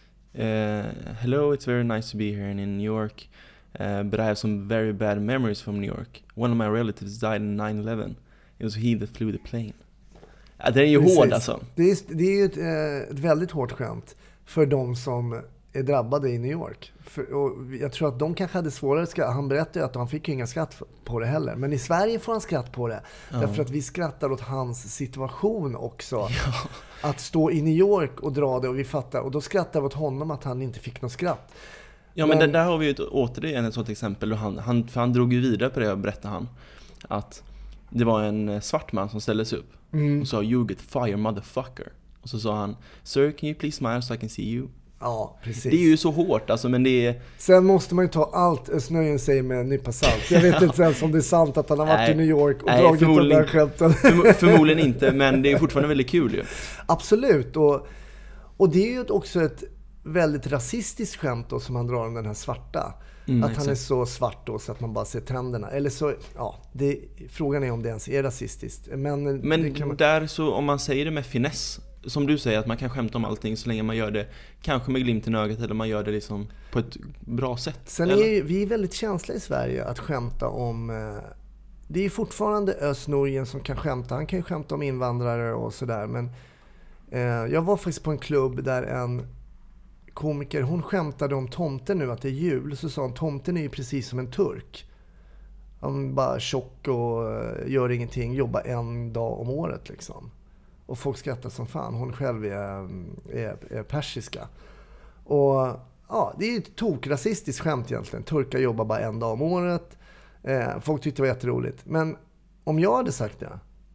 hello, it's very nice to be here in New York. But I have some very bad memories from New York. One of my relatives died in 9/11. It was he that flew the plane. Ja, det är ju hård alltså.
Det är ju ett väldigt hårt skämt för de som är drabbade i New York. Och jag tror att de kanske hade svårare. Han berättade ju att han fick ju inga skratt på det heller. Men i Sverige får han skratt på det. Ja. Därför att vi skrattar åt hans situation också. Ja. Att stå i New York och dra det, och vi fattar. Och då skrattar vi åt honom att han inte fick något skratt.
Ja, men där har vi ju återigen ett sånt exempel. För han drog ju vidare på det, berättade han. Att det var en svart man som ställde sig upp. Och sa, you get fired, motherfucker. Och så sa han, sir, can you please smile so I can see you?
Ja, precis.
Det är ju så hårt alltså, men det är...
Sen måste man ju ta allt Özz Nujen säger med en nypa salt. Jag vet inte ens om det är sant att han har varit i New York och dragit de där skämten.
Förmodligen inte, men det är fortfarande väldigt kul ju.
Absolut, och det är ju också ett väldigt rasistiskt skämt då, som han drar om den här svarta. Att
exakt.
Han är så svart då så att man bara ser tänderna. Eller så, ja, frågan är om det ens är rasistiskt. Men det kan man...
där så, om man säger det med finess, som du säger, att man kan skämta om allting så länge man gör det kanske med glimten i ögat, eller man gör det liksom på ett bra sätt.
Sen är vi väldigt känsliga i Sverige att skämta om... Det är fortfarande Özz Nujen som kan skämta. Han kan ju skämta om invandrare och sådär. Men jag var faktiskt på en klubb där en komiker, hon skämtade om tomten nu, att det är jul. Så sa hon, tomten är ju precis som en turk. Han bara tjock och gör ingenting, jobbar en dag om året liksom. Och folk skrattar som fan. Hon själv är persiska. Och ja, det är ju ett tokrasistiskt skämt egentligen. Turkar jobbar bara en dag om året. Folk tyckte det var jätteroligt. Men om jag hade sagt det,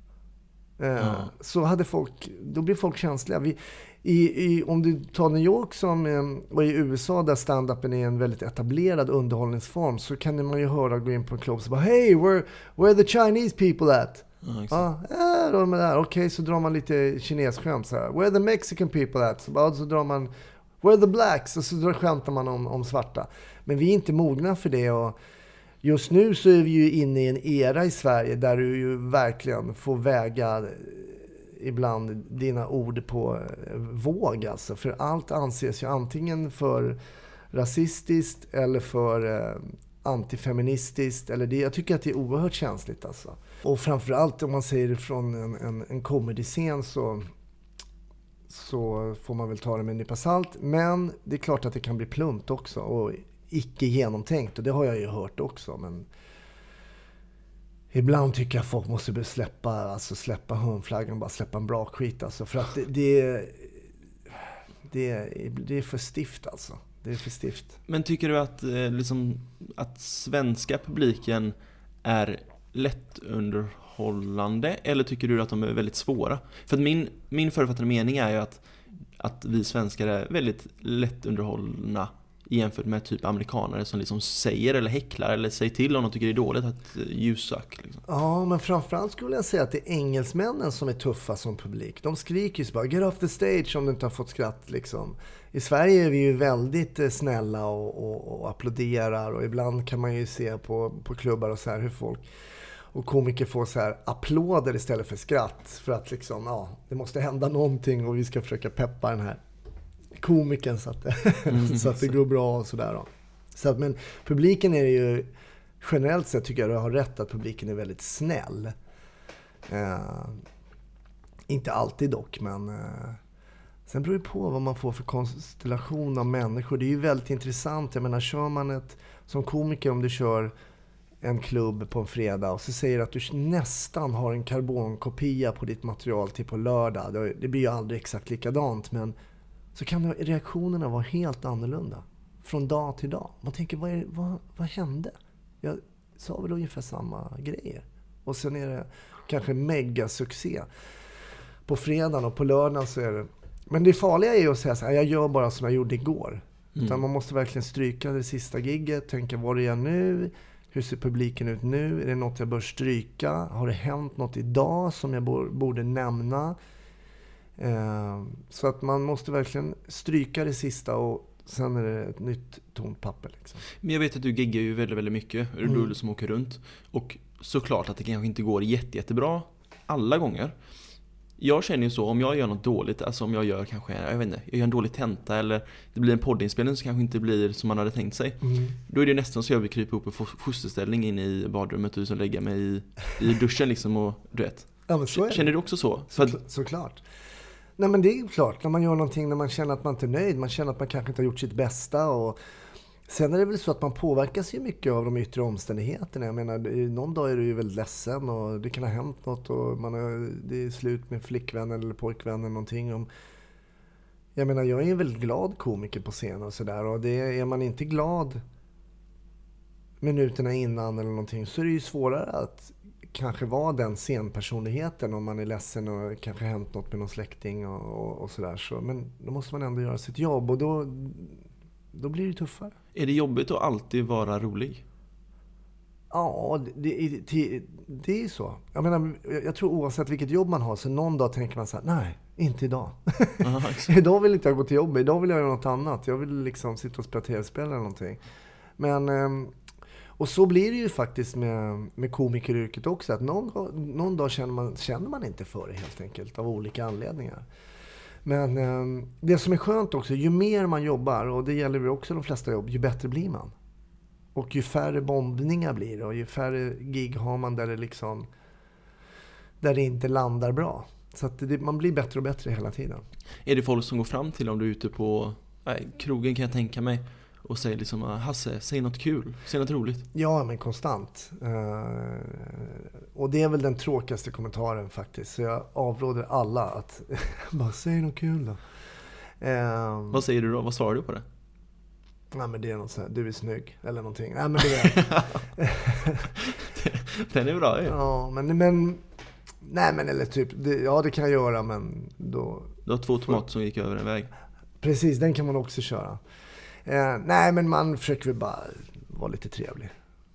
så hade då blir folk känsliga. Om du tar New York och i USA där stand-upen är en väldigt etablerad underhållningsform, så kan man ju höra gå in på en klubb och bara, hey, where are the Chinese people at? De är där. Okej, så drar man lite kinesskämt så här. Where are the Mexican people at? Så drar man, where are the blacks? Och så skämtar man om svarta. Men vi är inte mogna för det, och just nu så är vi ju inne i en era i Sverige där du ju verkligen får väga ibland dina ord på våg alltså. För allt anses ju antingen för rasistiskt eller för antifeministiskt. Eller jag tycker att det är oerhört känsligt alltså. Och framförallt om man säger det från en comedy-scen så får man väl ta det med en nypa salt. Men det är klart att det kan bli plumpt också och icke genomtänkt. Och det har jag ju hört också. Men ibland tycker jag folk måste släppa hundflaggan, bara släppa en bra skit alltså. För att det är för stift alltså. Det är för stift.
Men tycker du att, att svenska publiken är lätt underhållande, eller tycker du att de är väldigt svåra? För att min förutfattade mening är ju att vi svenskar är väldigt lätt underhållna jämfört med typ amerikanare som liksom säger eller häcklar eller säger till om de tycker det är dåligt att you suck liksom.
Ja, men framförallt skulle jag säga att det är engelsmännen som är tuffa som publik. De skriker ju bara get off the stage om du inte har fått skratt liksom. I Sverige är vi ju väldigt snälla och applåderar, och ibland kan man ju se på klubbar och så här hur folk och komiker får så här applåder istället för skratt, för att liksom, det måste hända någonting och vi ska försöka peppa den här komikern så att det går bra och sådär då. Så att, men publiken är ju generellt sett, tycker jag har rätt, att publiken är väldigt snäll. Inte alltid dock, men sen beror det på vad man får för konstellation av människor. Det är ju väldigt intressant. Jag menar, kör man som komiker, om du kör en klubb på en fredag och så säger att du nästan har en karbonkopia på ditt material till på lördag. Det blir ju aldrig exakt likadant, men så kan reaktionerna vara helt annorlunda från dag till dag. Man tänker, vad hände? Jag sa väl ungefär samma grejer. Och sen är det kanske megasuccé på fredagen, och på lördagen så är det... Men det farliga är ju att säga så här, jag gör bara som jag gjorde igår. Utan man måste verkligen stryka det sista gigget, tänka, vad är jag nu? Hur ser publiken ut nu? Är det något jag bör stryka? Har det hänt något idag som jag borde nämna? Så att man måste verkligen stryka det sista, och sen är det ett nytt tomt papper liksom.
Men jag vet att du giggar ju väldigt, väldigt mycket. Du som åker runt. Och såklart att det kanske inte går jättebra alla gånger. Jag känner ju så, om jag gör något dåligt, alltså om jag gör kanske, jag vet inte, jag gör en dålig tenta eller det blir en poddinspelning som kanske inte blir som man hade tänkt sig. Då är det nästan så jag vill krypa upp i fosterställning in i badrummet och lägga mig i duschen liksom, och du vet.
Ja, men så är det.
Känner du också så?
Såklart. Nej, men det är klart, när man gör någonting när man känner att man inte är nöjd, man känner att man kanske inte har gjort sitt bästa, och sen är det väl så att man påverkas ju mycket av de yttre omständigheterna. Jag menar, någon dag är du ju väldigt ledsen och det kan ha hänt något och det är slut med flickvän eller pojkvän eller någonting. Jag menar, jag är en väldigt glad komiker på scen och sådär, och är man inte glad minuterna innan eller någonting, så är det ju svårare att kanske vara den scenpersonligheten om man är ledsen och kanske hänt något med någon släkting och sådär. Så, men då måste man ändå göra sitt jobb, och då blir det tuffare. Är
det jobbigt att alltid vara rolig?
Ja, det är så. Jag menar, jag tror oavsett vilket jobb man har, så någon dag tänker man så här: nej, inte idag. Idag vill inte jag gå till jobbet, idag vill jag göra något annat. Jag vill liksom sitta och spela tv-spel eller någonting. Men, och så blir det ju faktiskt med komikeryrket också, att någon dag känner man inte för det helt enkelt, av olika anledningar. Men det som är skönt också, ju mer man jobbar, och det gäller ju också de flesta jobb, ju bättre blir man. Och ju färre bombningar blir det, och ju färre gig har man där det inte landar bra. Så att man blir bättre och bättre hela tiden.
Är det folk som går fram till om du är ute på krogen, kan jag tänka mig, och säger liksom: Hasse, säg något kul, säg något roligt? Ja, men konstant. Och det är väl den tråkigaste kommentaren faktiskt. Så jag avråder alla att bara säg något kul då. Vad säger du då? Vad svarar du på det? Nej, men det är något så här: du är snygg eller någonting. Nej, men det är den är bra ju. Ja, men nej, men eller typ det kan jag göra, men då du har 2 tomater som gick över en väg. Precis, den kan man också köra. Nej, men man försöker väl bara vara lite trevlig.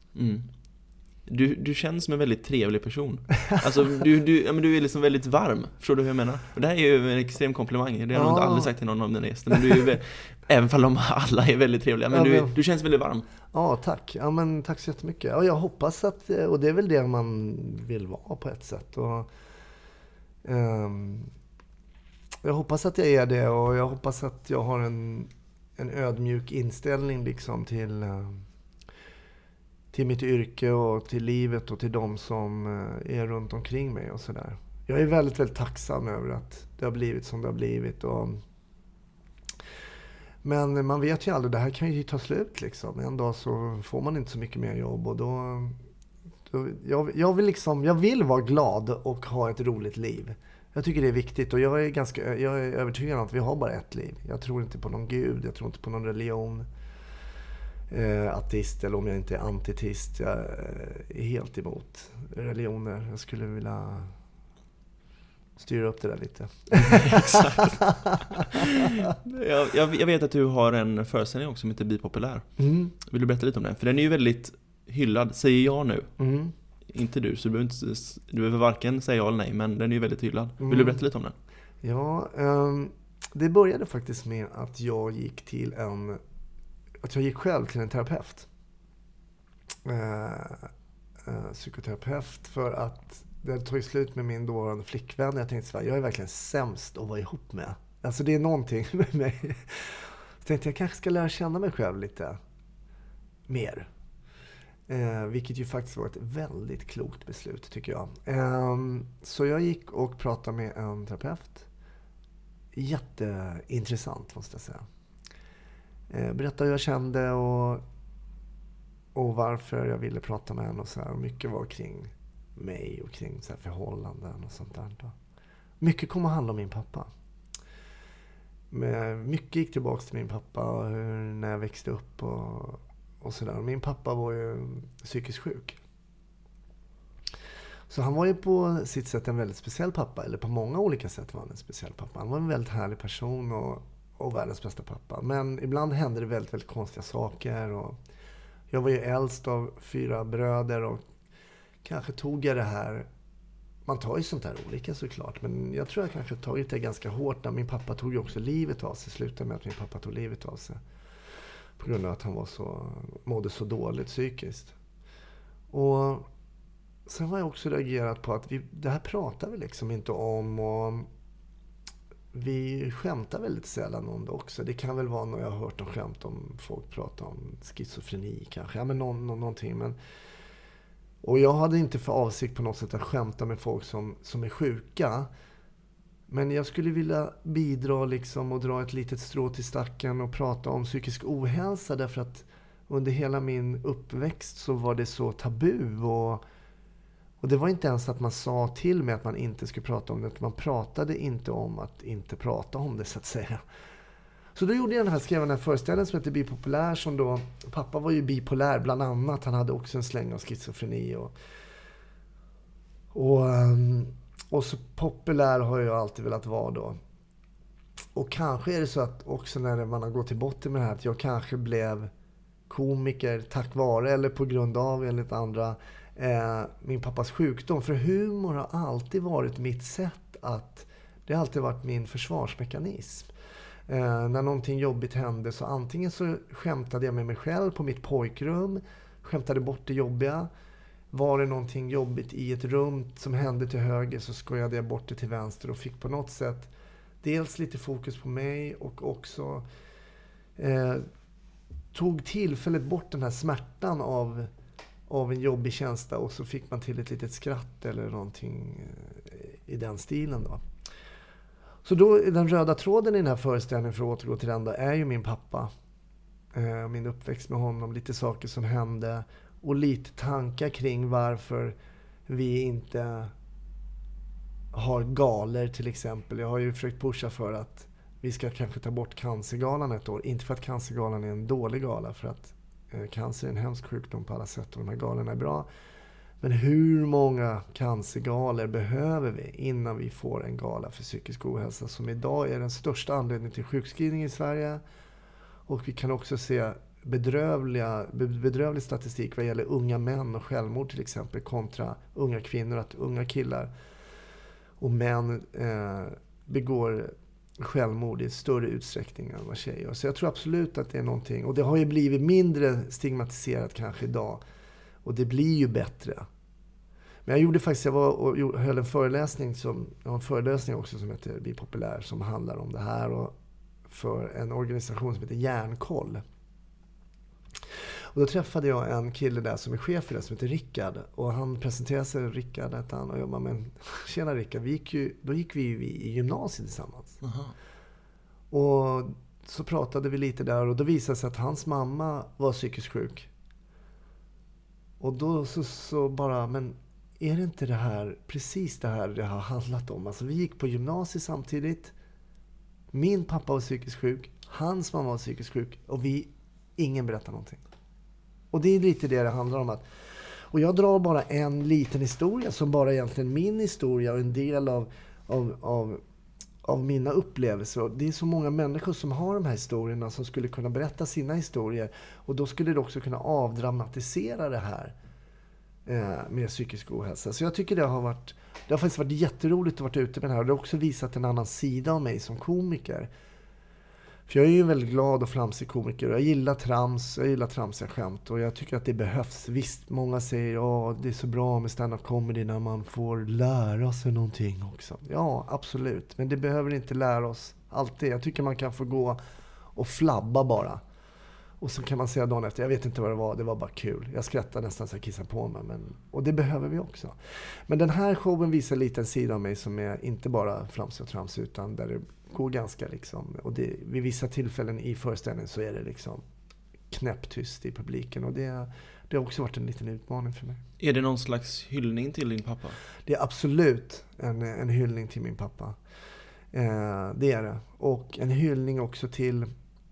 Du känns som en väldigt trevlig person. Alltså, du är liksom väldigt varm. Förstår du hur jag menar? Och det här är ju en extrem komplimang. Det har jag nog aldrig sagt till någon av mina gäster. Men du är ju även om alla är väldigt trevliga. Men du känns väldigt varm. Ja, tack. Ja, men tack så jättemycket. Och jag hoppas att, och det är väl det man vill vara på ett sätt. Och jag hoppas att jag är det, och jag hoppas att jag har en ödmjuk inställning liksom till mitt yrke och till livet och till de som är runt omkring mig och sådär. Jag är väldigt, väldigt tacksam över att det har blivit som det har blivit. Men man vet ju aldrig, det här kan ju ta slut liksom. En dag så får man inte så mycket mer jobb, och jag vill vara glad och ha ett roligt liv. Jag tycker det är viktigt, och jag är övertygad om att vi har bara ett liv. Jag tror inte på någon gud, jag tror inte på någon religion.
ateist eller om jag inte är antiteist. Jag är helt emot religioner. Jag skulle vilja styra upp det där lite.
Exakt. Jag vet att du har en föreställning också som heter Bipopulär. Vill du berätta lite om den? För den är ju väldigt hyllad, säger jag nu. Inte du, så du behöver varken säga ja eller nej, men den är ju väldigt hyllad. Vill du berätta lite om den?
Ja, det började faktiskt med att jag gick själv till en terapeut. Psykoterapeut, för att det tog slut med min dåvarande flickvän. Jag tänkte så här, jag är verkligen sämst att vara ihop med. Alltså det är någonting med mig. Så tänkte jag kanske ska lära känna mig själv lite mer. Vilket ju faktiskt var ett väldigt klokt beslut, tycker jag. Så jag gick och pratade med en terapeut. Jätteintressant, måste jag säga. Berättade hur jag kände och varför jag ville prata med henne och så här. Och mycket var kring mig och kring så här förhållanden och sånt där. Mycket kom att handla om min pappa. Men mycket gick tillbaka till min pappa när jag växte upp och sådär. Min pappa var ju psykiskt sjuk. Så han var ju på sitt sätt en väldigt speciell pappa. Eller på många olika sätt var han en speciell pappa. Han var en väldigt härlig person och världens bästa pappa. Men ibland hände det väldigt, väldigt konstiga saker. Och jag var ju äldst av 4 bröder och kanske tog jag det här. Man tar ju sånt här olika såklart. Men jag tror jag kanske tagit det ganska hårt. När min pappa tog ju också livet av sig. Slutade med att min pappa tog livet av sig. På grund av att han mådde så dåligt psykiskt. Och sen har jag också reagerat på att det här pratar vi liksom inte om. Och vi skämtar väldigt sällan om det också. Det kan väl vara när jag har hört om skämt om folk pratar om schizofreni kanske. Ja, men någonting. Men, och jag hade inte för avsikt på något sätt att skämta med folk som är sjuka. Men jag skulle vilja bidra liksom och dra ett litet strå till stacken och prata om psykisk ohälsa. Därför att under hela min uppväxt så var det så tabu. Och det var inte ens att man sa till mig att man inte skulle prata om det. Man pratade inte om att inte prata om det, så att säga. Så då gjorde jag skrev den här föreställningen som heter Bipopulär. Som då, pappa var ju bipolär bland annat. Han hade också en släng av schizofreni. Och så populär har jag alltid velat vara då. Och kanske är det så att också när man har gått till botten med det här, att jag kanske blev komiker tack vare eller på grund av enligt andra min pappas sjukdom. För humor har alltid varit mitt sätt det har alltid varit min försvarsmekanism. När någonting jobbigt hände så antingen så skämtade jag med mig själv på mitt pojkrum, skämtade bort det jobbiga. Var det någonting jobbigt i ett rum som hände till höger så skojade jag bort det till vänster och fick på något sätt dels lite fokus på mig och också tog tillfället bort den här smärtan av en jobbig känsla och så fick man till ett litet skratt eller någonting i den stilen då. Så då den röda tråden i den här föreställningen, för att återgå till den då, är ju min pappa. Min uppväxt med honom, lite saker som hände och lite tankar kring varför vi inte har galer till exempel. Jag har ju försökt pusha för att vi ska kanske ta bort cancergalan ett år. Inte för att cancergalan är en dålig gala, för att cancer är en hemsk sjukdom på alla sätt och de här galerna är bra. Men hur många cancergaler behöver vi innan vi får en gala för psykisk ohälsa som idag är den största anledningen till sjukskrivning i Sverige? Och vi kan också se bedrövlig statistik vad gäller unga män och självmord till exempel kontra unga kvinnor, att unga killar och män begår självmord i större utsträckning än vad tjejer. Så jag tror absolut att det är någonting, och det har ju blivit mindre stigmatiserat kanske idag, och det blir ju bättre. Men jag var och höll en föreläsning också som heter Bipopulär, som handlar om det här, och för en organisation som heter Hjärnkoll. Och då träffade jag en kille där som är chef för det, som heter Rickard. Och han presenterade sig, Rickard hette han, och jag bara, men tjena Rickard, då gick vi i gymnasiet tillsammans. Aha. Och så pratade vi lite där, och då visade sig att hans mamma var psykiskt sjuk. Och då så bara, men är det inte det här, precis det här det har handlat om? Alltså vi gick på gymnasiet samtidigt. Min pappa var psykiskt sjuk, hans mamma var psykiskt sjuk, och ingen berättade någonting. Och det är lite det handlar om. Och jag drar bara en liten historia som bara egentligen min historia och en del av mina upplevelser. Det är så många människor som har de här historierna som skulle kunna berätta sina historier. Och då skulle det också kunna avdramatisera det här med psykisk ohälsa. Så jag tycker det har faktiskt varit jätteroligt att vara ute med det här. Och det har också visat en annan sida av mig som komiker. För jag är ju en väldigt glad och flamsig komiker. Och jag gillar tramsiga skämt. Och jag tycker att det behövs. Visst, många säger det är så bra med stand-up comedy när man får lära sig någonting också. Ja, absolut. Men det behöver inte lära oss alltid. Jag tycker man kan få gå och flabba bara. Och så kan man säga dagen efter, jag vet inte vad det var bara kul. Jag skrattade nästan så jag kissade på mig. Och det behöver vi också. Men den här showen visar lite en sida av mig som är inte bara flamsig och tramsig, utan där det går ganska liksom, och vid vissa tillfällen i föreställningen så är det liksom knäpptyst i publiken, och det har också varit en liten utmaning för mig.
Är det någon slags hyllning till din pappa?
Det är absolut en hyllning till min pappa. Det är det. Och en hyllning också till,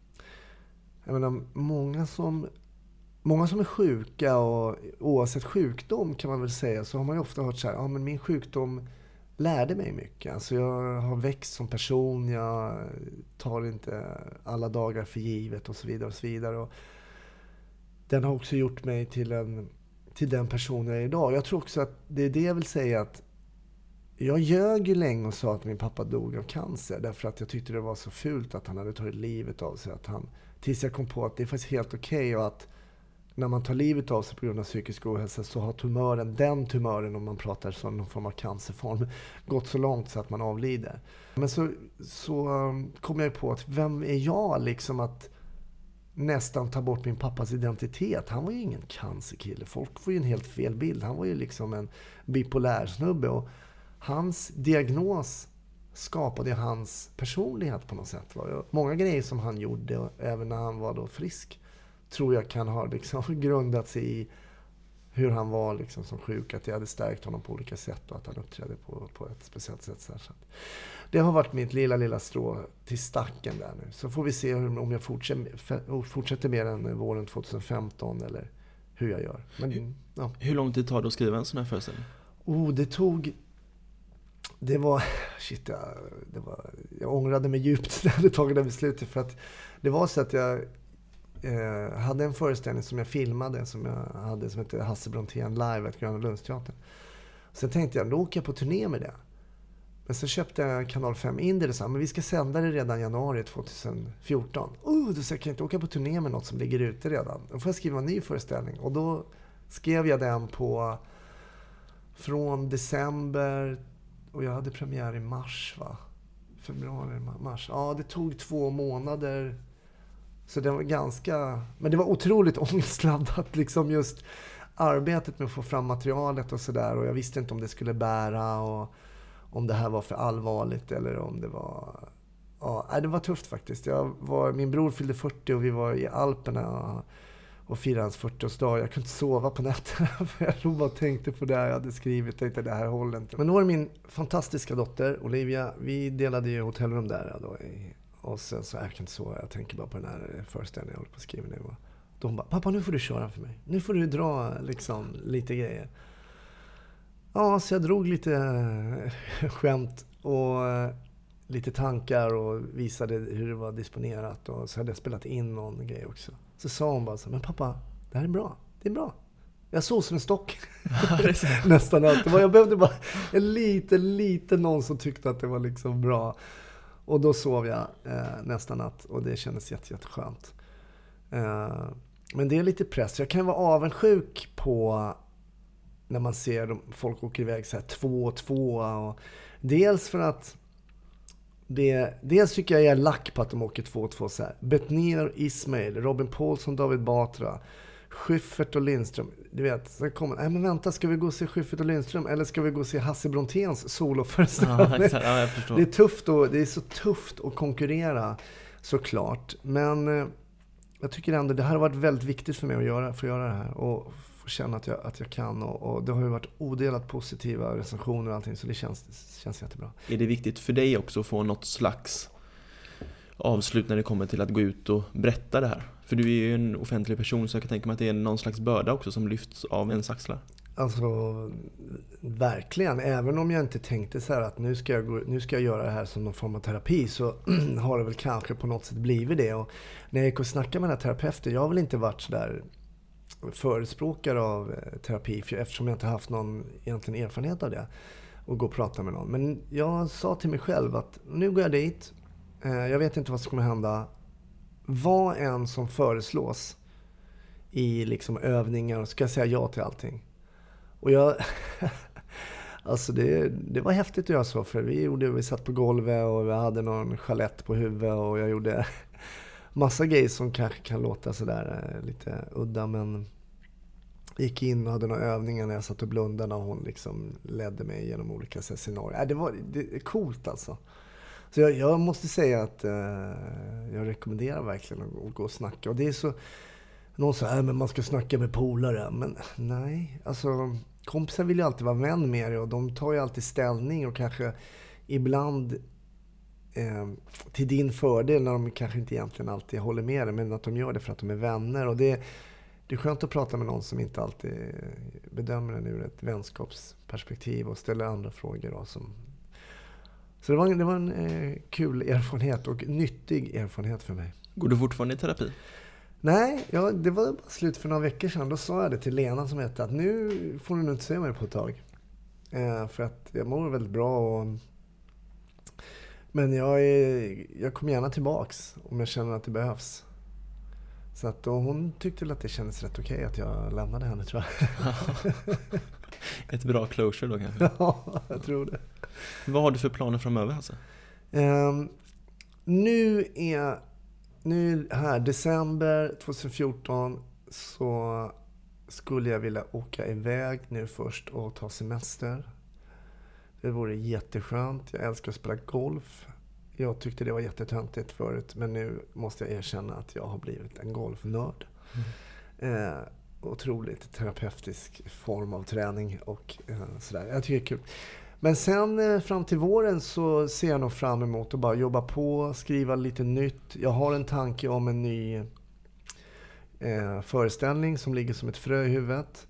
jag menar, många som är sjuka, och oavsett sjukdom kan man väl säga, så har man ju ofta hört så här, men min sjukdom lärde mig mycket. Alltså jag har växt som person, jag tar inte alla dagar för givet och så vidare och så vidare. Och den har också gjort mig till den person jag är idag. Jag tror också att det är det jag vill säga, att jag ljög ju länge och sa att min pappa dog av cancer, därför att jag tyckte det var så fult att han hade tagit livet av sig. Tills jag kom på att det är faktiskt helt okej, och att när man tar livet av sig på grund av psykisk ohälsa så har den tumören, om man pratar som någon form av cancerform, gått så långt så att man avlider. Men så kom jag på att vem är jag liksom att nästan ta bort min pappas identitet. Han var ju ingen cancerkille. Folk får ju en helt fel bild. Han var ju liksom en bipolär snubbe, och hans diagnos skapade hans personlighet på något sätt. Många grejer som han gjorde, även när han var då frisk, tror jag kan ha liksom grundat sig i hur han var liksom som sjuk, att jag hade stärkt honom på olika sätt och att han uppträdde på ett speciellt sätt. Så det har varit mitt lilla strå till stacken där nu. Så får vi se om jag fortsätter med den våren 2015 eller hur jag gör. Men, ja.
Hur lång tid tar det att skriva en sån här föreställning? Jag ångrade mig djupt när jag hade tagit det beslutet, för att det var så att jag hade en föreställning som jag filmade som heter Hasse Brontén live at Gröna Lundsteatern. Sen tänkte jag, då åker jag på turné med det. Men så köpte jag Kanal 5 in det, men vi ska sända det redan januari 2014. Då ska jag inte åka på turné med något som ligger ute redan. Då får jag skriva en ny föreställning. Och då skrev jag den från december, och jag hade premiär i mars, februari, mars. Ja, det tog 2 månader. Så det var men det var otroligt ångestladdat, liksom just arbetet med att få fram materialet och sådär. Och jag visste inte om det skulle bära, och om det här var för allvarligt eller om det var... Ja, det var tufft faktiskt. Min bror fyllde 40 och vi var i Alperna och firade hans 40-årsdag. Jag kunde inte sova på nätterna för jag bara tänkte på det jag hade skrivit. Tänkte det här håller inte. Men då var det min fantastiska dotter Olivia. Vi delade ju hotellrum där då. Och sen så jag kan inte sova. Jag tänker bara på den här föreställningen jag håller på att skriva nu. Då hon bara, pappa, nu får du köra för mig. Nu får du dra liksom lite grejer. Ja, så jag drog lite skämt och lite tankar och visade hur det var disponerat. Och så hade jag spelat in någon grej också. Så sa hon bara så, men pappa, det här är bra. Det är bra. Jag sov som en stock. Nästan allt. Jag behövde bara en liten någon som tyckte att det var liksom bra. Och då sov jag nästan natt. Och det kändes jätteskönt. Men det är lite press. Jag kan vara avundsjuk på när man ser folk åker iväg så här 2-2. Dels för att dels tycker jag är lack på att de åker 2-2 så här. Betnér, Ismail, Robin Paulsson, David Batra, Schyffert och Lindström. Du vet, sen kommer men vänta, ska vi gå och se Schyffert och Lindström eller ska vi gå och se Hasse Bronténs soloföreställning? Ja, jag förstår.
Det är tufft och det är så tufft att konkurrera, såklart. Men jag tycker ändå det här har varit väldigt viktigt för mig att göra det här och få känna att jag kan, och det har ju varit odelat positiva recensioner och allting, så det känns jättebra.
Är det viktigt för dig också att få något slags avslut när det kommer till att gå ut och berätta det här? För du är ju en offentlig person, så jag kan tänka mig att det är någon slags börda också som lyfts av ens axlar.
Alltså, verkligen. Även om jag inte tänkte så här att nu ska jag göra det här som någon form av terapi, så har det väl kanske på något sätt blivit det. Och när jag gick och snackade med den här terapeuten, jag har väl inte varit så där förespråkare av terapi, eftersom jag inte haft någon egentligen erfarenhet av det, och gå och prata med någon. Men jag sa till mig själv att nu går jag dit, jag vet inte vad som kommer hända. Vad än som föreslås i liksom övningar, ska jag säga ja till allting. Och jag alltså det var häftigt att göra så, för vi satt på golvet och vi hade någon chalett på huvudet, och jag gjorde massa grejer som kanske kan låta sådär lite udda, men gick in och hade några övningar när jag satt och blundade och hon liksom ledde mig genom olika scenarier. Det är coolt alltså. Så jag måste säga att jag rekommenderar verkligen att gå och snacka. Och det är så, någon säger men man ska snacka med polare. Men nej, alltså kompisar vill ju alltid vara vän med dig, och de tar ju alltid ställning, och kanske ibland till din fördel, när de kanske inte egentligen alltid håller med dig, men att de gör det för att de är vänner. Och det är skönt att prata med någon som inte alltid bedömer den ur ett vänskapsperspektiv och ställer andra frågor då, så det var en kul erfarenhet och nyttig erfarenhet för mig.
Går du fortfarande i terapi?
Nej, det var bara slut för några veckor sedan. Då sa jag det till Lena som hette att nu får du inte se mig på ett tag. För att jag mår väldigt bra. Men jag kommer gärna tillbaks om jag känner att det behövs. Så att hon tyckte att det kändes rätt okej att jag lämnade henne, tror jag.
Ett bra closure då kanske?
Ja, jag tror det.
Vad har du för planer framöver alltså?
Nu här, december 2014, så skulle jag vilja åka iväg nu först och ta semester. Det vore jätteskönt. Jag älskar att spela golf. Jag tyckte det var jättetöntigt förut, men nu måste jag erkänna att jag har blivit en golfnörd. Otroligt terapeutisk form av träning och sådär. Jag tycker det är kul. Men sen fram till våren så ser jag nog fram emot att bara jobba på, skriva lite nytt. Jag har en tanke om en ny föreställning som ligger som ett frö i huvudet.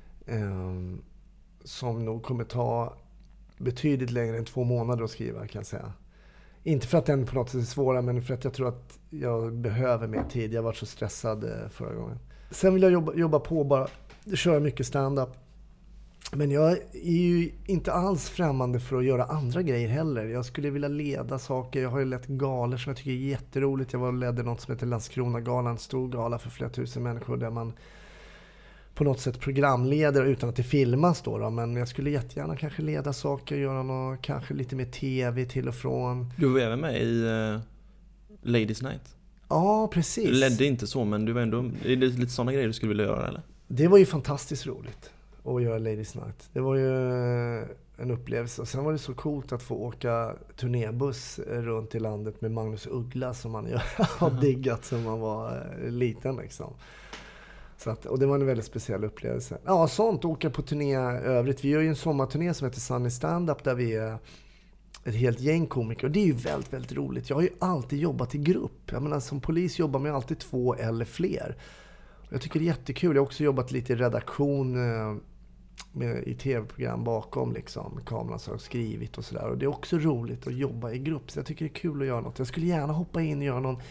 Som nog kommer ta betydligt längre än 2 månader att skriva, kan jag säga. Inte för att den på något sätt är svårare, men för att jag tror att jag behöver mer tid. Jag var så stressad förra gången. Sen vill jag jobba på, bara köra mycket stand-up. Men jag är ju inte alls främmande för att göra andra grejer heller. Jag skulle vilja leda saker. Jag har ju lett galor som jag tycker är jätteroligt. Jag var och ledde något som heter Landskrona-galan, en stor gala för flera tusen människor där man på något sätt programleder utan att det filmas då. Men jag skulle jättegärna kanske leda saker, göra något, kanske lite mer tv till och från. Du
var även med i Ladies Night.
Ja, precis.
Du ledde inte så, men du var ändå, är det lite sådana grejer du skulle vilja göra, eller?
Det var ju fantastiskt roligt att göra Ladies Night. Det var ju en upplevelse. Och sen var det så coolt att få åka turnébuss runt i landet med Magnus Uggla, som man ju har diggat som man var liten liksom. Så att, och det var en väldigt speciell upplevelse. Ja, sånt, åka på turné övrigt. Vi gör ju en sommarturné som heter Sunny Stand-Up där vi är ett helt gäng komiker. Och det är ju väldigt, väldigt roligt. Jag har ju alltid jobbat i grupp. Jag menar, som polis jobbar man alltid 2 eller fler. Jag tycker det är jättekul. Jag har också jobbat lite i redaktion i tv-program bakom liksom. Kameran har skrivit och sådär. Och det är också roligt att jobba i grupp. Så jag tycker det är kul att göra något. Jag skulle gärna hoppa in och göra någon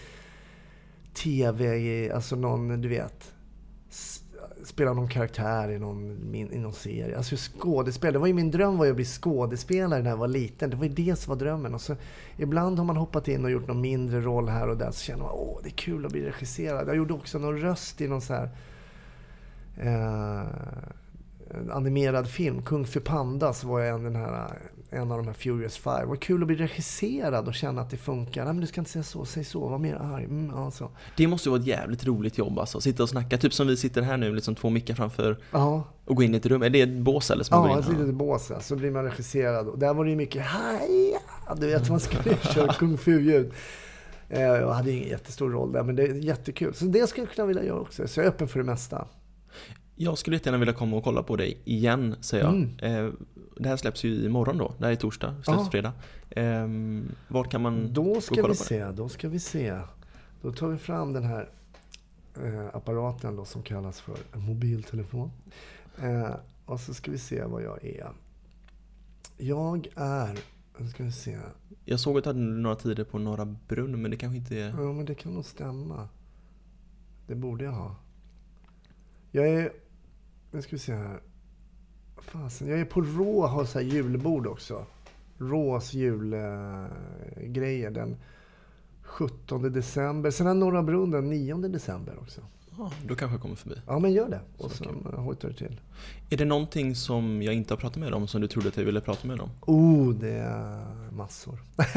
tv, alltså någon, du vet, spela någon karaktär i någon serie. Alltså skådespel. Det var ju min dröm var att bli skådespelare när jag var liten. Det var ju det som var drömmen. Och så ibland har man hoppat in och gjort någon mindre roll här och där. Så känner man, det är kul att bli regisserad. Jag gjorde också någon röst i någon så här animerad film. Kung Fu Panda, så var jag en av de här Furious 5. Det var kul att bli regisserad och känna att det funkar. Nej, men du ska inte säga så, säg så, var mer arg. Alltså.
Det måste vara ett jävligt roligt jobb alltså. Sitta och snacka, typ som vi sitter här nu, liksom 2 mickar framför och gå in i ett rum. Är det ett bås eller?
Ja, ett litet bås. Så blir man regisserad. Och där var det ju mycket du vet, man skulle köra Kung Fu-ljud. Jag hade ju ingen jättestor roll där, men det är jättekul. Så det skulle jag kunna vilja göra också. Så jag är öppen för det mesta.
Jag skulle jättegärna vilja komma och kolla på dig igen, säger jag. Det här släpps ju imorgon då. Det här är torsdag, släpps fredag. Vart kan man
då ska
gå och kolla
vi
på
se,
det?
Då ska vi se. Då tar vi fram den här apparaten då, som kallas för en mobiltelefon. Och så ska vi se vad jag är. Ska vi se.
Jag såg att du hade några tider på Norra Brunn, men det kanske inte är...
Ja, men det kan nog stämma. Det borde jag ha. Nu ska vi se här. Fasen, jag är på Rå, har så här julbord också. Rås julgrejer den 17 december. Sen har Norra Brunn den 9 december också.
Ja, då kanske jag kommer förbi.
Ja, men gör det. Och så hojtar det till.
Är det någonting som jag inte har pratat med om som du trodde att jag ville prata med om?
Det är massor.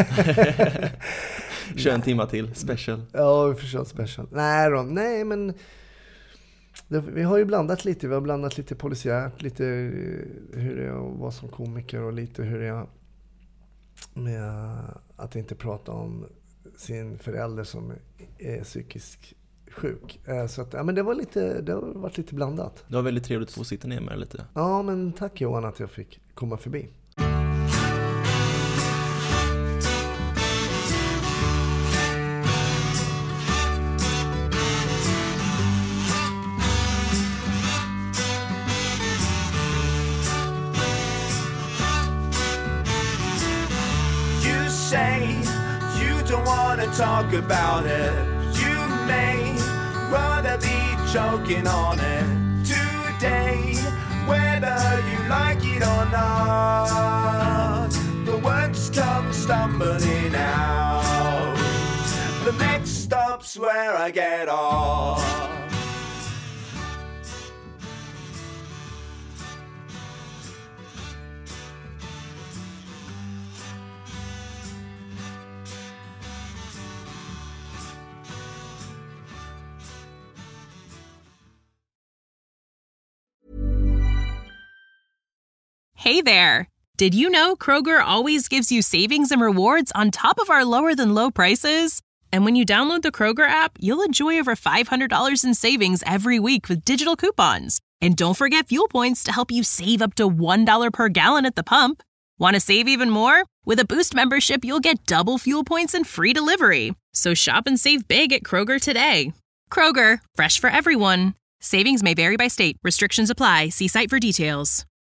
Kör en timma till, special.
Ja, vi får köra special. Nej, men vi har ju blandat lite. Vi har blandat lite polisiärt, lite hur det är att vara som komiker och lite hur det är med att inte prata om sin förälder som är psykisk sjuk. Så att, men det har varit lite blandat.
Det var väldigt trevligt att få sitta ner med lite.
Ja, men tack Johan att jag fick komma förbi.
You say you don't want to talk about it. You may rather be choking on it today, whether you like it or not. The words come stumbling out. The next stop's where I get off.
Hey there! Did you know Kroger always gives you savings and rewards on top of our lower-than-low prices? And when you download the Kroger app, you'll enjoy over $500 in savings every week with digital coupons. And don't forget fuel points to help you save up to $1 per gallon at the pump. Want to save even more? With a Boost membership, you'll get double fuel points and free delivery. So shop and save big at Kroger today. Kroger, fresh for everyone. Savings may vary by state. Restrictions apply. See site for details.